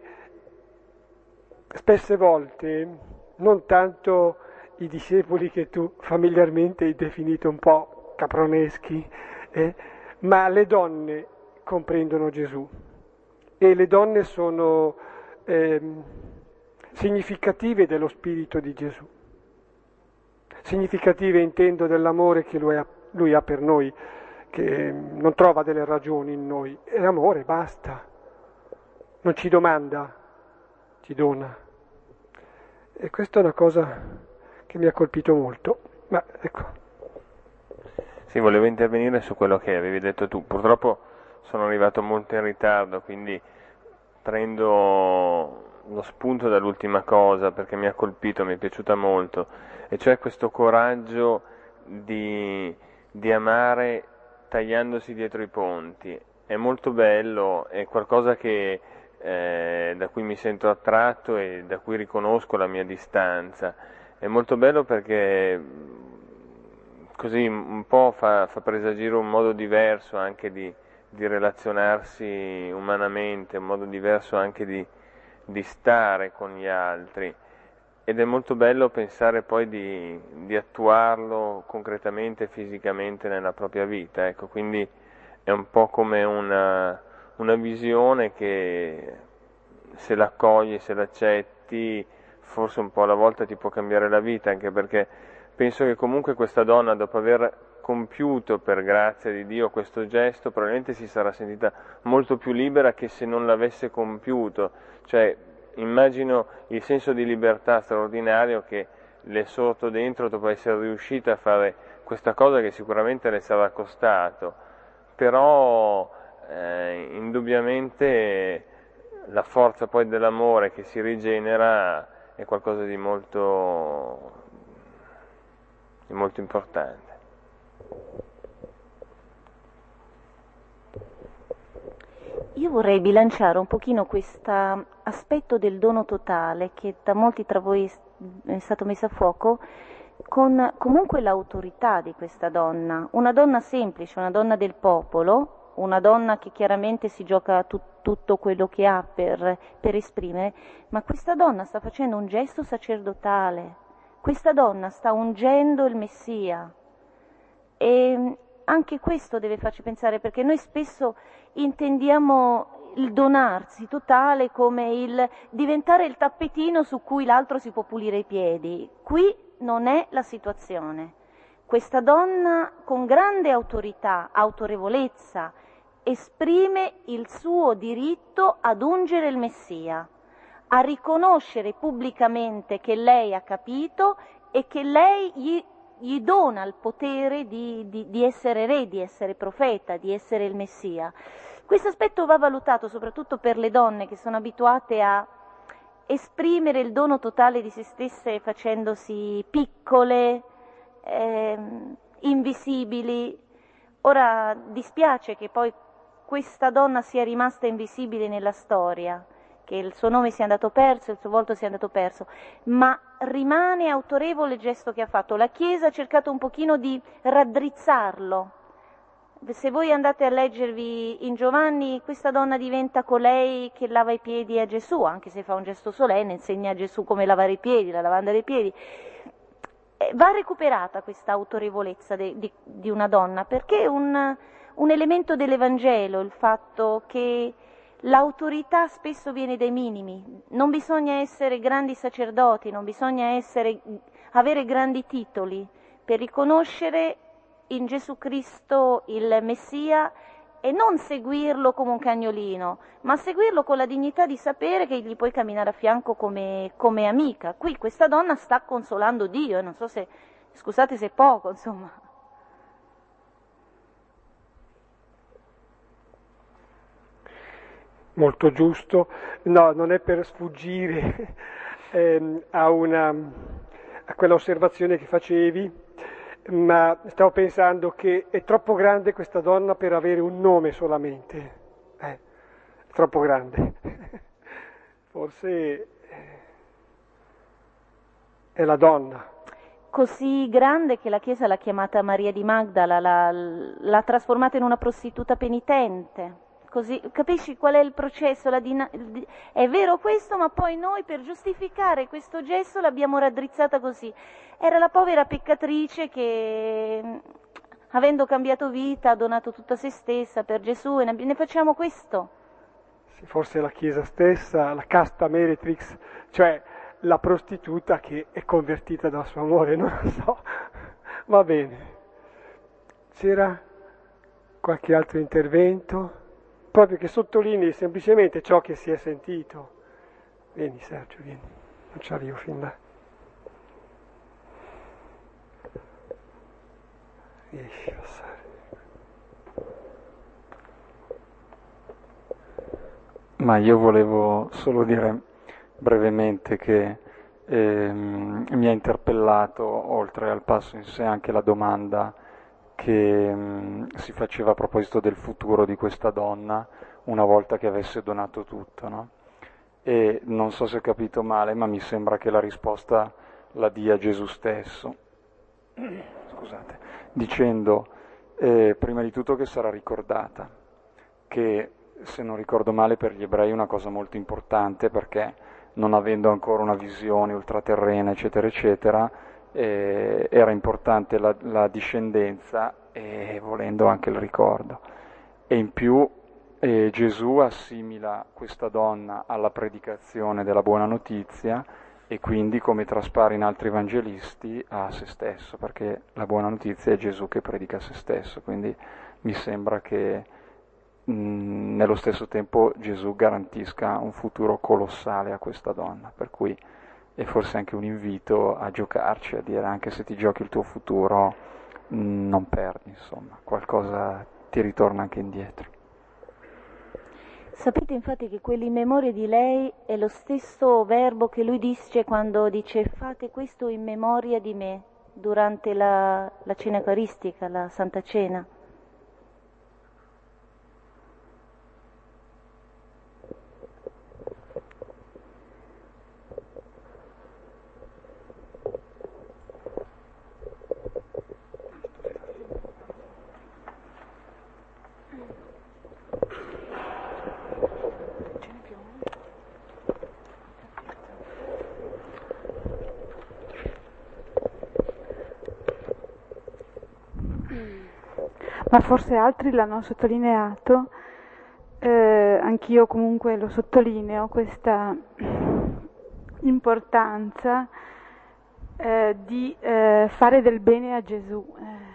spesse volte, non tanto i discepoli che tu familiarmente hai definito un po' caproneschi, eh, ma le donne comprendono Gesù e le donne sono eh, significative dello spirito di Gesù, significative intendo dell'amore che lui ha, lui ha per noi, che non trova delle ragioni in noi, è amore, basta, non ci domanda, ci dona. E questa è una cosa che mi ha colpito molto, ma ecco. Sì, volevo intervenire su quello che avevi detto tu, purtroppo sono arrivato molto in ritardo, quindi prendo lo spunto dall'ultima cosa perché mi ha colpito, mi è piaciuta molto, e cioè questo coraggio di, di amare tagliandosi dietro i ponti. È molto bello, è qualcosa che, eh, da cui mi sento attratto e da cui riconosco la mia distanza. È molto bello perché così un po' fa, fa presagire un modo diverso anche di, di relazionarsi umanamente, un modo diverso anche di, di stare con gli altri. Ed è molto bello pensare poi di, di attuarlo concretamente, fisicamente nella propria vita, ecco, quindi è un po' come una, una visione che se l'accogli, se l'accetti, forse un po' alla volta ti può cambiare la vita, anche perché penso che comunque questa donna, dopo aver compiuto per grazia di Dio questo gesto, probabilmente si sarà sentita molto più libera che se non l'avesse compiuto, cioè immagino il senso di libertà straordinario che le è sorto dentro dopo essere riuscita a fare questa cosa che sicuramente le sarà costato, però eh, indubbiamente la forza poi dell'amore che si rigenera è qualcosa di molto, di molto importante. Io vorrei bilanciare un pochino questo aspetto del dono totale che da molti tra voi è stato messo a fuoco con comunque l'autorità di questa donna, una donna semplice, una donna del popolo, una donna che chiaramente si gioca tu, tutto quello che ha per, per esprimere, ma questa donna sta facendo un gesto sacerdotale, questa donna sta ungendo il Messia e anche questo deve farci pensare, perché noi spesso intendiamo il donarsi totale come il diventare il tappetino su cui l'altro si può pulire i piedi. Qui non è la situazione. Questa donna con grande autorità, autorevolezza, esprime il suo diritto ad ungere il Messia, a riconoscere pubblicamente che lei ha capito e che lei gli gli dona il potere di, di, di essere re, di essere profeta, di essere il Messia. Questo aspetto va valutato soprattutto per le donne che sono abituate a esprimere il dono totale di se stesse facendosi piccole, eh, invisibili. Ora dispiace che poi questa donna sia rimasta invisibile nella storia, che il suo nome sia andato perso, il suo volto sia andato perso, ma rimane autorevole il gesto che ha fatto. La Chiesa ha cercato un pochino di raddrizzarlo. Se voi andate a leggervi in Giovanni, questa donna diventa colei che lava i piedi a Gesù, anche se fa un gesto solenne, insegna a Gesù come lavare i piedi, la lavanda dei piedi. Va recuperata questa autorevolezza de, di, di una donna, perché è un, un elemento dell'Evangelo, il fatto che l'autorità spesso viene dai minimi. Non bisogna essere grandi sacerdoti, non bisogna essere, avere grandi titoli per riconoscere in Gesù Cristo il Messia e non seguirlo come un cagnolino, ma seguirlo con la dignità di sapere che gli puoi camminare a fianco come, come amica. Qui questa donna sta consolando Dio, e non so se, scusate se è poco, insomma. Molto giusto. No, non è per sfuggire ehm, a, una, a quella osservazione che facevi, ma stavo pensando che è troppo grande questa donna per avere un nome solamente, eh, è troppo grande, forse è la donna. Così grande che la Chiesa l'ha chiamata Maria di Magdala, l'ha, l'ha trasformata in una prostituta penitente. Così, capisci qual è il processo? La dina- è vero questo, ma poi noi per giustificare questo gesto l'abbiamo raddrizzata così. Era la povera peccatrice che, avendo cambiato vita, ha donato tutta se stessa per Gesù, e ne facciamo questo. Sì, forse la Chiesa stessa, la casta meretrix, cioè la prostituta che è convertita dal suo amore, non lo so. Va bene. C'era qualche altro intervento? Proprio che sottolinei semplicemente ciò che si è sentito. Vieni Sergio, vieni, non ci arrivo fin là. Riesci a passare. Ma io volevo solo dire brevemente che ehm, mi ha interpellato, oltre al passo in sé, anche la domanda che mh, si faceva a proposito del futuro di questa donna una volta che avesse donato tutto, no? E non so se ho capito male, ma mi sembra che la risposta la dia Gesù stesso, scusate, dicendo eh, prima di tutto che sarà ricordata, che se non ricordo male per gli ebrei è una cosa molto importante, perché non avendo ancora una visione ultraterrena eccetera eccetera, Eh, era importante la, la discendenza e volendo anche il ricordo. E in più eh, Gesù assimila questa donna alla predicazione della buona notizia, e quindi, come traspare in altri evangelisti, a se stesso, perché la buona notizia è Gesù che predica a se stesso. Quindi mi sembra che mh, nello stesso tempo Gesù garantisca un futuro colossale a questa donna, per cui e forse anche un invito a giocarci, a dire anche se ti giochi il tuo futuro non perdi, insomma, qualcosa ti ritorna anche indietro. Sapete infatti che quell'in memoria di lei è lo stesso verbo che lui dice quando dice fate questo in memoria di me durante la, la cena eucaristica, la Santa Cena. Ma forse altri l'hanno sottolineato, eh, anch'io comunque lo sottolineo, questa importanza eh, di eh, fare del bene a Gesù.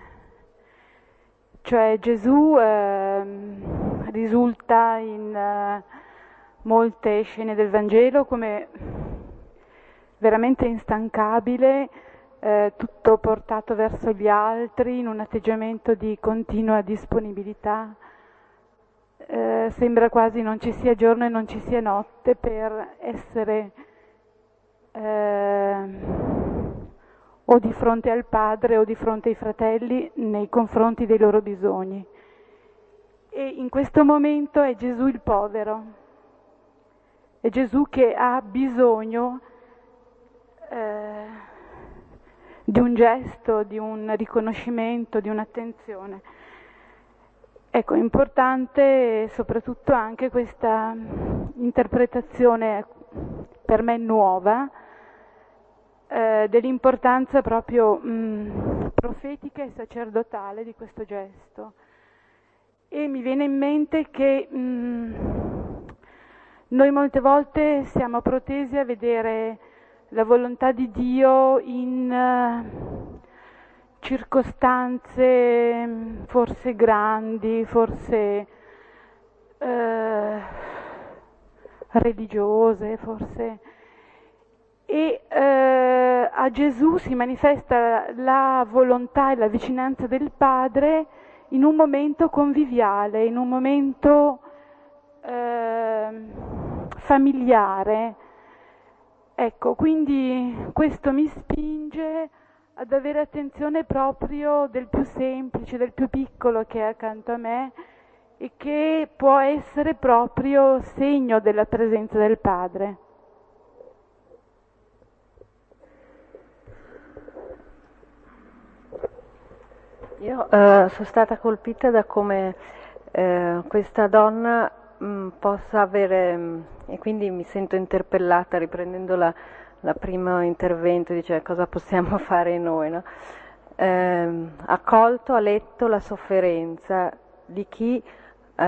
Cioè Gesù eh, risulta in eh, molte scene del Vangelo come veramente instancabile, Eh, tutto portato verso gli altri in un atteggiamento di continua disponibilità. Eh, sembra quasi non ci sia giorno e non ci sia notte per essere eh, o di fronte al padre o di fronte ai fratelli nei confronti dei loro bisogni. E in questo momento è Gesù il povero, è Gesù che ha bisogno eh, di un gesto, di un riconoscimento, di un'attenzione. Ecco, è importante soprattutto anche questa interpretazione per me nuova eh, dell'importanza proprio mh, profetica e sacerdotale di questo gesto. E mi viene in mente che mh, noi molte volte siamo protesi a vedere la volontà di Dio in uh, circostanze forse grandi, forse uh, religiose, forse. E uh, a Gesù si manifesta la volontà e la vicinanza del Padre in un momento conviviale, in un momento eh, familiare. Ecco, quindi questo mi spinge ad avere attenzione proprio del più semplice, del più piccolo che è accanto a me e che può essere proprio segno della presenza del Padre. Io eh, sono stata colpita da come eh, questa donna mh, possa avere, mh, e quindi mi sento interpellata riprendendo la, la primo intervento, dice cosa possiamo fare noi, no? eh, accolto, ha letto la sofferenza di chi eh,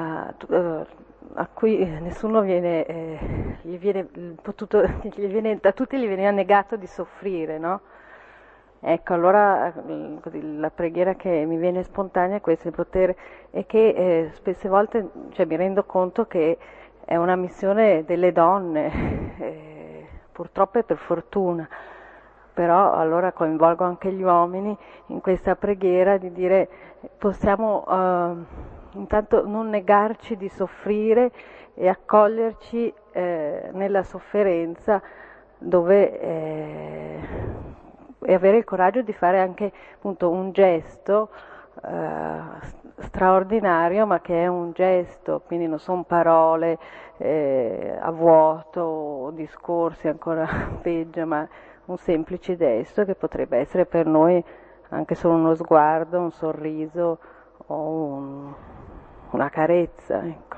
a cui nessuno viene, eh, gli viene potuto, gli viene, a tutti gli veniva negato di soffrire, no? Ecco, allora così, la preghiera che mi viene spontanea è questa, il potere, e che eh, spesse volte cioè, mi rendo conto che è una missione delle donne, eh, purtroppo e per fortuna, però allora coinvolgo anche gli uomini in questa preghiera di dire possiamo eh, intanto non negarci di soffrire e accoglierci eh, nella sofferenza dove... Eh, e avere il coraggio di fare anche appunto un gesto eh, straordinario, ma che è un gesto, quindi non sono parole eh, a vuoto, discorsi ancora peggio, ma un semplice gesto che potrebbe essere per noi anche solo uno sguardo, un sorriso o un, una carezza. Ecco.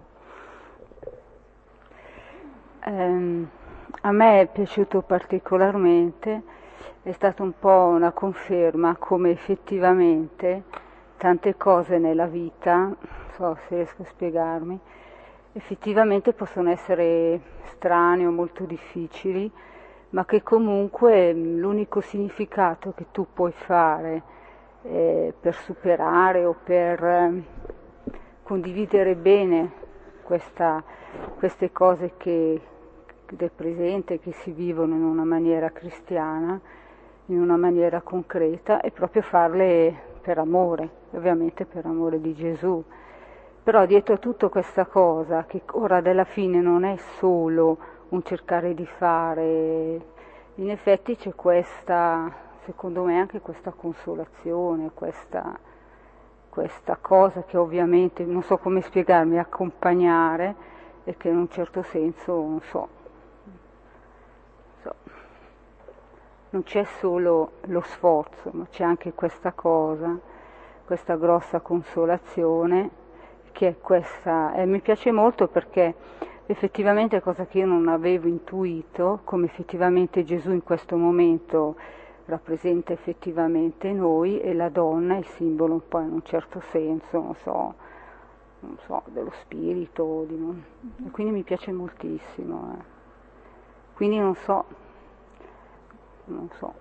Um, a me è piaciuto particolarmente. È stata un po' una conferma come effettivamente tante cose nella vita, non so se riesco a spiegarmi, effettivamente possono essere strane o molto difficili, ma che comunque l'unico significato che tu puoi fare eh, per superare o per eh, condividere bene questa, queste cose che del presente, che si vivono in una maniera cristiana, in una maniera concreta, e proprio farle per amore, ovviamente per amore di Gesù. Però dietro a tutta questa cosa, che ora della fine non è solo un cercare di fare, in effetti c'è questa, secondo me anche questa consolazione, questa, questa cosa che ovviamente, non so come spiegarmi, accompagnare, e che in un certo senso, non so, so non c'è solo lo sforzo, ma c'è anche questa cosa, questa grossa consolazione, che è questa, e mi piace molto perché effettivamente è cosa che io non avevo intuito, come effettivamente Gesù in questo momento rappresenta effettivamente noi, e la donna è il simbolo un po' in un certo senso, non so, non so dello spirito, di non... e quindi mi piace moltissimo. Eh. Quindi non so, non so.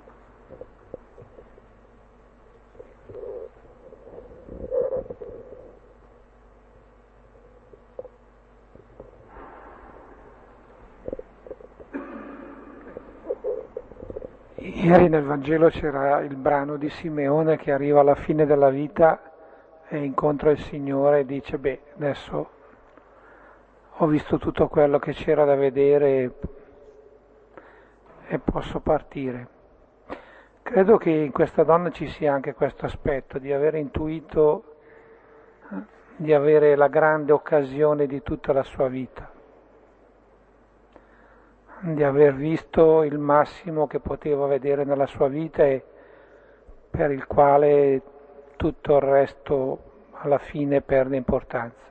Ieri nel Vangelo c'era il brano di Simeone che arriva alla fine della vita e incontra il Signore e dice: beh, adesso ho visto tutto quello che c'era da vedere e posso partire. Credo che in questa donna ci sia anche questo aspetto di aver intuito, di avere la grande occasione di tutta la sua vita, di aver visto il massimo che poteva vedere nella sua vita e per il quale tutto il resto alla fine perde importanza.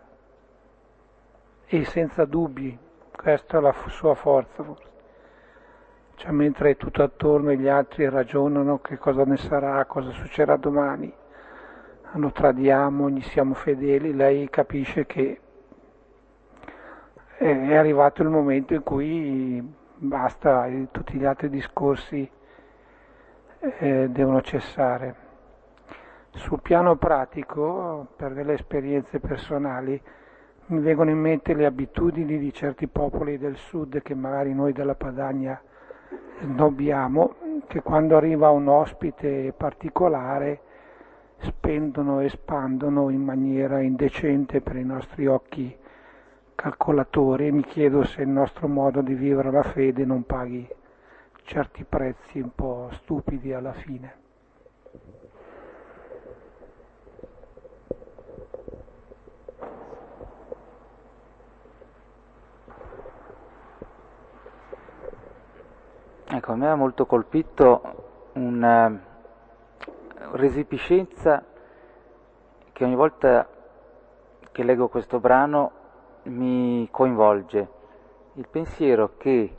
E senza dubbi, questa è la sua forza forse. Cioè, mentre tutto attorno gli altri ragionano che cosa ne sarà, cosa succederà domani, lo tradiamo, gli siamo fedeli, lei capisce che è arrivato il momento in cui basta, tutti gli altri discorsi eh, devono cessare. Sul piano pratico, per delle esperienze personali, mi vengono in mente le abitudini di certi popoli del sud che magari noi della Padania snobbiamo, che quando arriva un ospite particolare spendono e spandono in maniera indecente per i nostri occhi calcolatori, e mi chiedo se il nostro modo di vivere la fede non paghi certi prezzi un po' stupidi alla fine. Ecco, a me ha molto colpito una resipiscenza che ogni volta che leggo questo brano mi coinvolge. Il pensiero che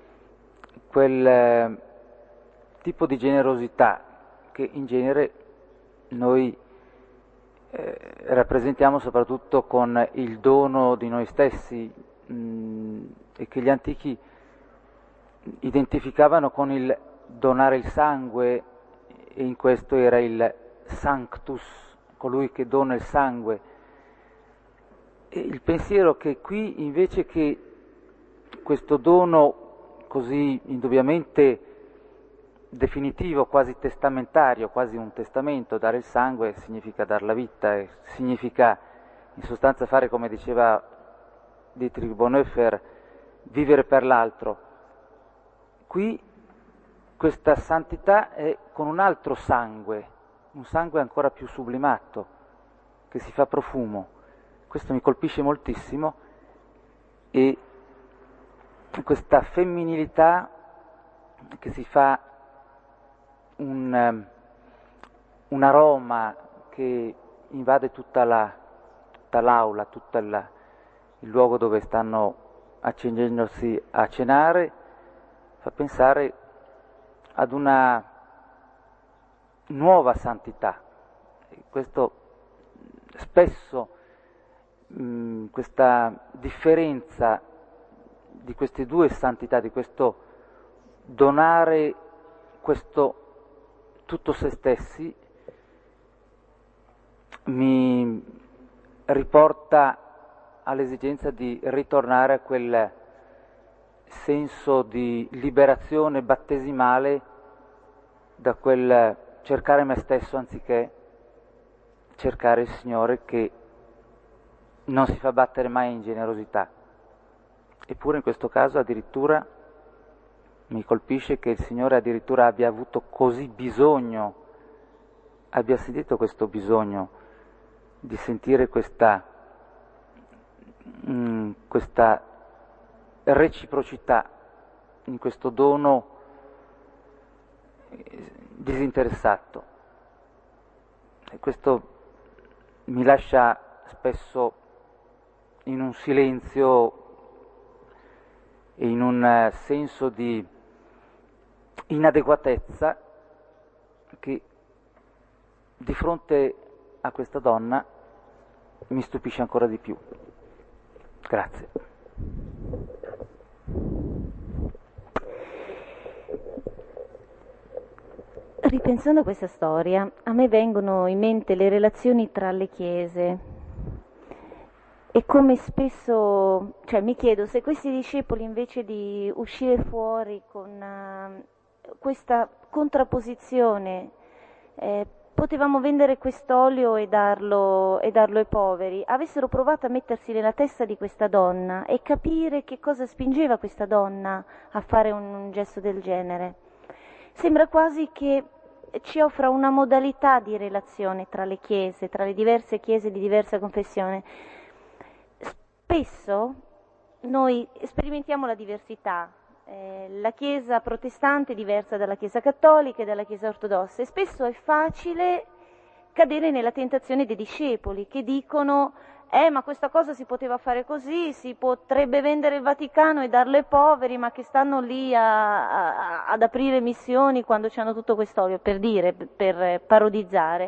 quel tipo di generosità che in genere noi eh, rappresentiamo soprattutto con il dono di noi stessi mh, e che gli antichi identificavano con il donare il sangue, e in questo era il sanctus, colui che dona il sangue. E il pensiero che qui invece che questo dono così indubbiamente definitivo, quasi testamentario, quasi un testamento, dare il sangue significa dar la vita, e significa in sostanza fare, come diceva Dietrich Bonhoeffer, vivere per l'altro. Qui questa santità è con un altro sangue, un sangue ancora più sublimato, che si fa profumo. Questo mi colpisce moltissimo, e questa femminilità che si fa un, un aroma che invade tutta, la, tutta l'aula, tutto il, il luogo dove stanno accingendosi a cenare, fa pensare ad una nuova santità. Questo spesso mh, questa differenza di queste due santità, di questo donare questo tutto se stessi, mi riporta all'esigenza di ritornare a quel senso di liberazione battesimale, da quel cercare me stesso anziché cercare il Signore, che non si fa battere mai in generosità. Eppure in questo caso addirittura mi colpisce che il Signore addirittura abbia avuto così bisogno, abbia sentito questo bisogno di sentire questa, mh, questa reciprocità in questo dono disinteressato. E questo mi lascia spesso in un silenzio e in un senso di inadeguatezza che di fronte a questa donna mi stupisce ancora di più. Grazie. Ripensando a questa storia, a me vengono in mente le relazioni tra le chiese e come spesso, cioè mi chiedo se questi discepoli invece di uscire fuori con uh, questa contrapposizione, eh, potevamo vendere quest'olio e darlo, e darlo ai poveri, avessero provato a mettersi nella testa di questa donna e capire che cosa spingeva questa donna a fare un, un gesto del genere. Sembra quasi che ci offra una modalità di relazione tra le chiese, tra le diverse chiese di diversa confessione. Spesso noi sperimentiamo la diversità, eh, la chiesa protestante è diversa dalla chiesa cattolica e dalla chiesa ortodossa, e spesso è facile cadere nella tentazione dei discepoli che dicono eh ma questa cosa si poteva fare così, si potrebbe vendere il Vaticano e darlo ai poveri, ma che stanno lì a, a, ad aprire missioni quando c'hanno tutto quest'olio, per dire, per parodizzare.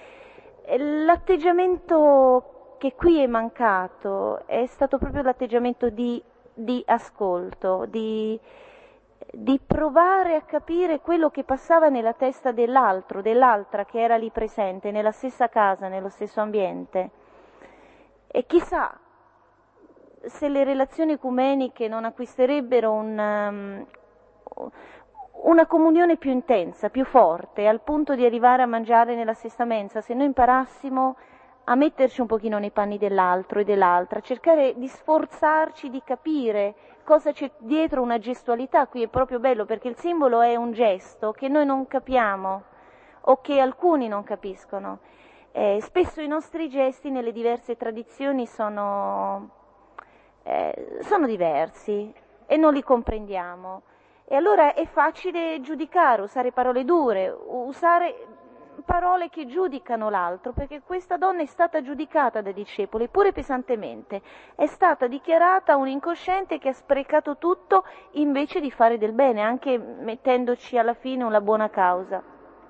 L'atteggiamento che qui è mancato è stato proprio l'atteggiamento di, di ascolto, di, di provare a capire quello che passava nella testa dell'altro, dell'altra che era lì presente, nella stessa casa, nello stesso ambiente. E chissà se le relazioni ecumeniche non acquisterebbero un, um, una comunione più intensa, più forte, al punto di arrivare a mangiare nella stessa mensa, se noi imparassimo a metterci un pochino nei panni dell'altro e dell'altra, cercare di sforzarci di capire cosa c'è dietro una gestualità. Qui è proprio bello perché il simbolo è un gesto che noi non capiamo o che alcuni non capiscono. Eh, spesso i nostri gesti nelle diverse tradizioni sono, eh, sono diversi e non li comprendiamo. E allora è facile giudicare, usare parole dure, usare parole che giudicano l'altro, perché questa donna è stata giudicata dai discepoli, pure pesantemente. È stata dichiarata un incosciente che ha sprecato tutto invece di fare del bene, anche mettendoci alla fine una buona causa.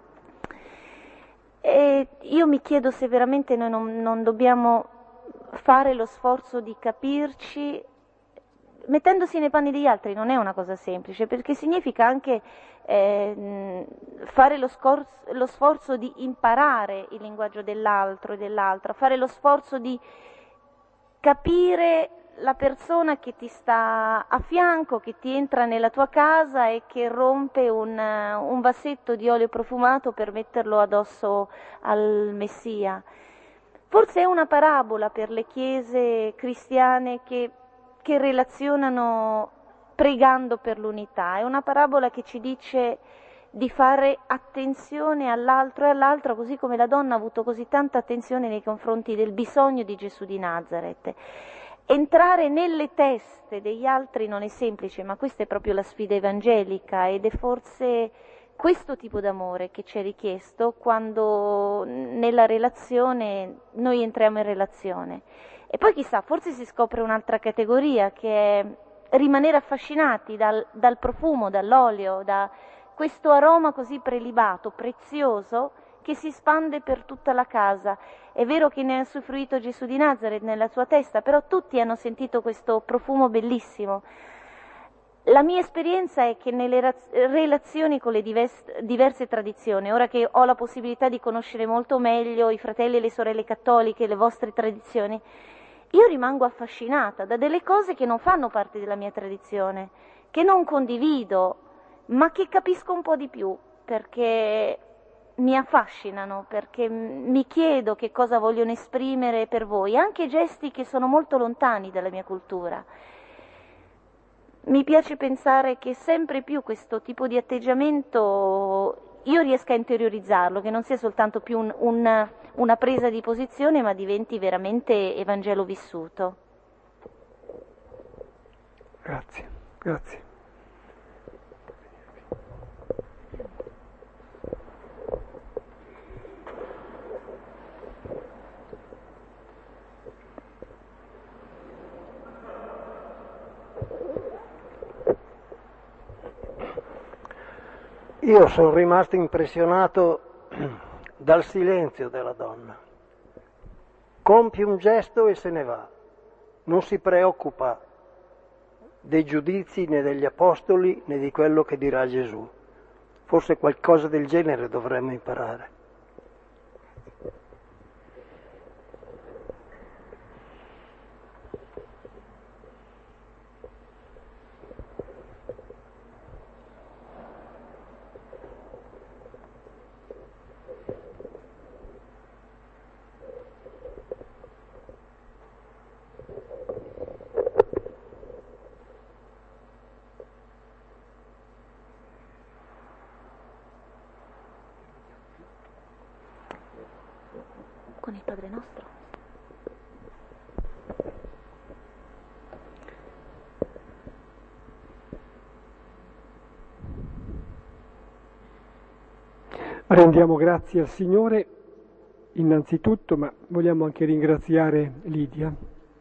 E io mi chiedo se veramente noi non, non dobbiamo fare lo sforzo di capirci, mettendosi nei panni degli altri non è una cosa semplice, perché significa anche eh, fare lo, scor- lo sforzo di imparare il linguaggio dell'altro e dell'altra, fare lo sforzo di capire la persona che ti sta a fianco, che ti entra nella tua casa e che rompe un, un vassetto di olio profumato per metterlo addosso al Messia. Forse è una parabola per le chiese cristiane che, che relazionano pregando per l'unità, è una parabola che ci dice di fare attenzione all'altro e all'altra, così come la donna ha avuto così tanta attenzione nei confronti del bisogno di Gesù di Nazareth. Entrare nelle teste degli altri non è semplice, ma questa è proprio la sfida evangelica ed è forse questo tipo d'amore che ci è richiesto quando nella relazione noi entriamo in relazione. E poi chissà, forse si scopre un'altra categoria che è rimanere affascinati dal, dal profumo, dall'olio, da questo aroma così prelibato, prezioso, che si spande per tutta la casa. È vero che ne ha usufruito Gesù di Nazareth nella sua testa, però tutti hanno sentito questo profumo bellissimo. La mia esperienza è che nelle relazioni con le diverse, diverse tradizioni, ora che ho la possibilità di conoscere molto meglio i fratelli e le sorelle cattoliche, le vostre tradizioni, io rimango affascinata da delle cose che non fanno parte della mia tradizione, che non condivido, ma che capisco un po' di più, perché mi affascinano, perché mi chiedo che cosa vogliono esprimere per voi, anche gesti che sono molto lontani dalla mia cultura. Mi piace pensare che sempre più questo tipo di atteggiamento io riesca a interiorizzarlo, che non sia soltanto più un, un, una presa di posizione, ma diventi veramente Evangelo vissuto. Grazie, grazie. Io sono rimasto impressionato dal silenzio della donna. Compie un gesto e se ne va. Non si preoccupa dei giudizi né degli apostoli né di quello che dirà Gesù. Forse qualcosa del genere dovremmo imparare. il Padre nostro. Rendiamo grazie al Signore innanzitutto, ma vogliamo anche ringraziare Lidia.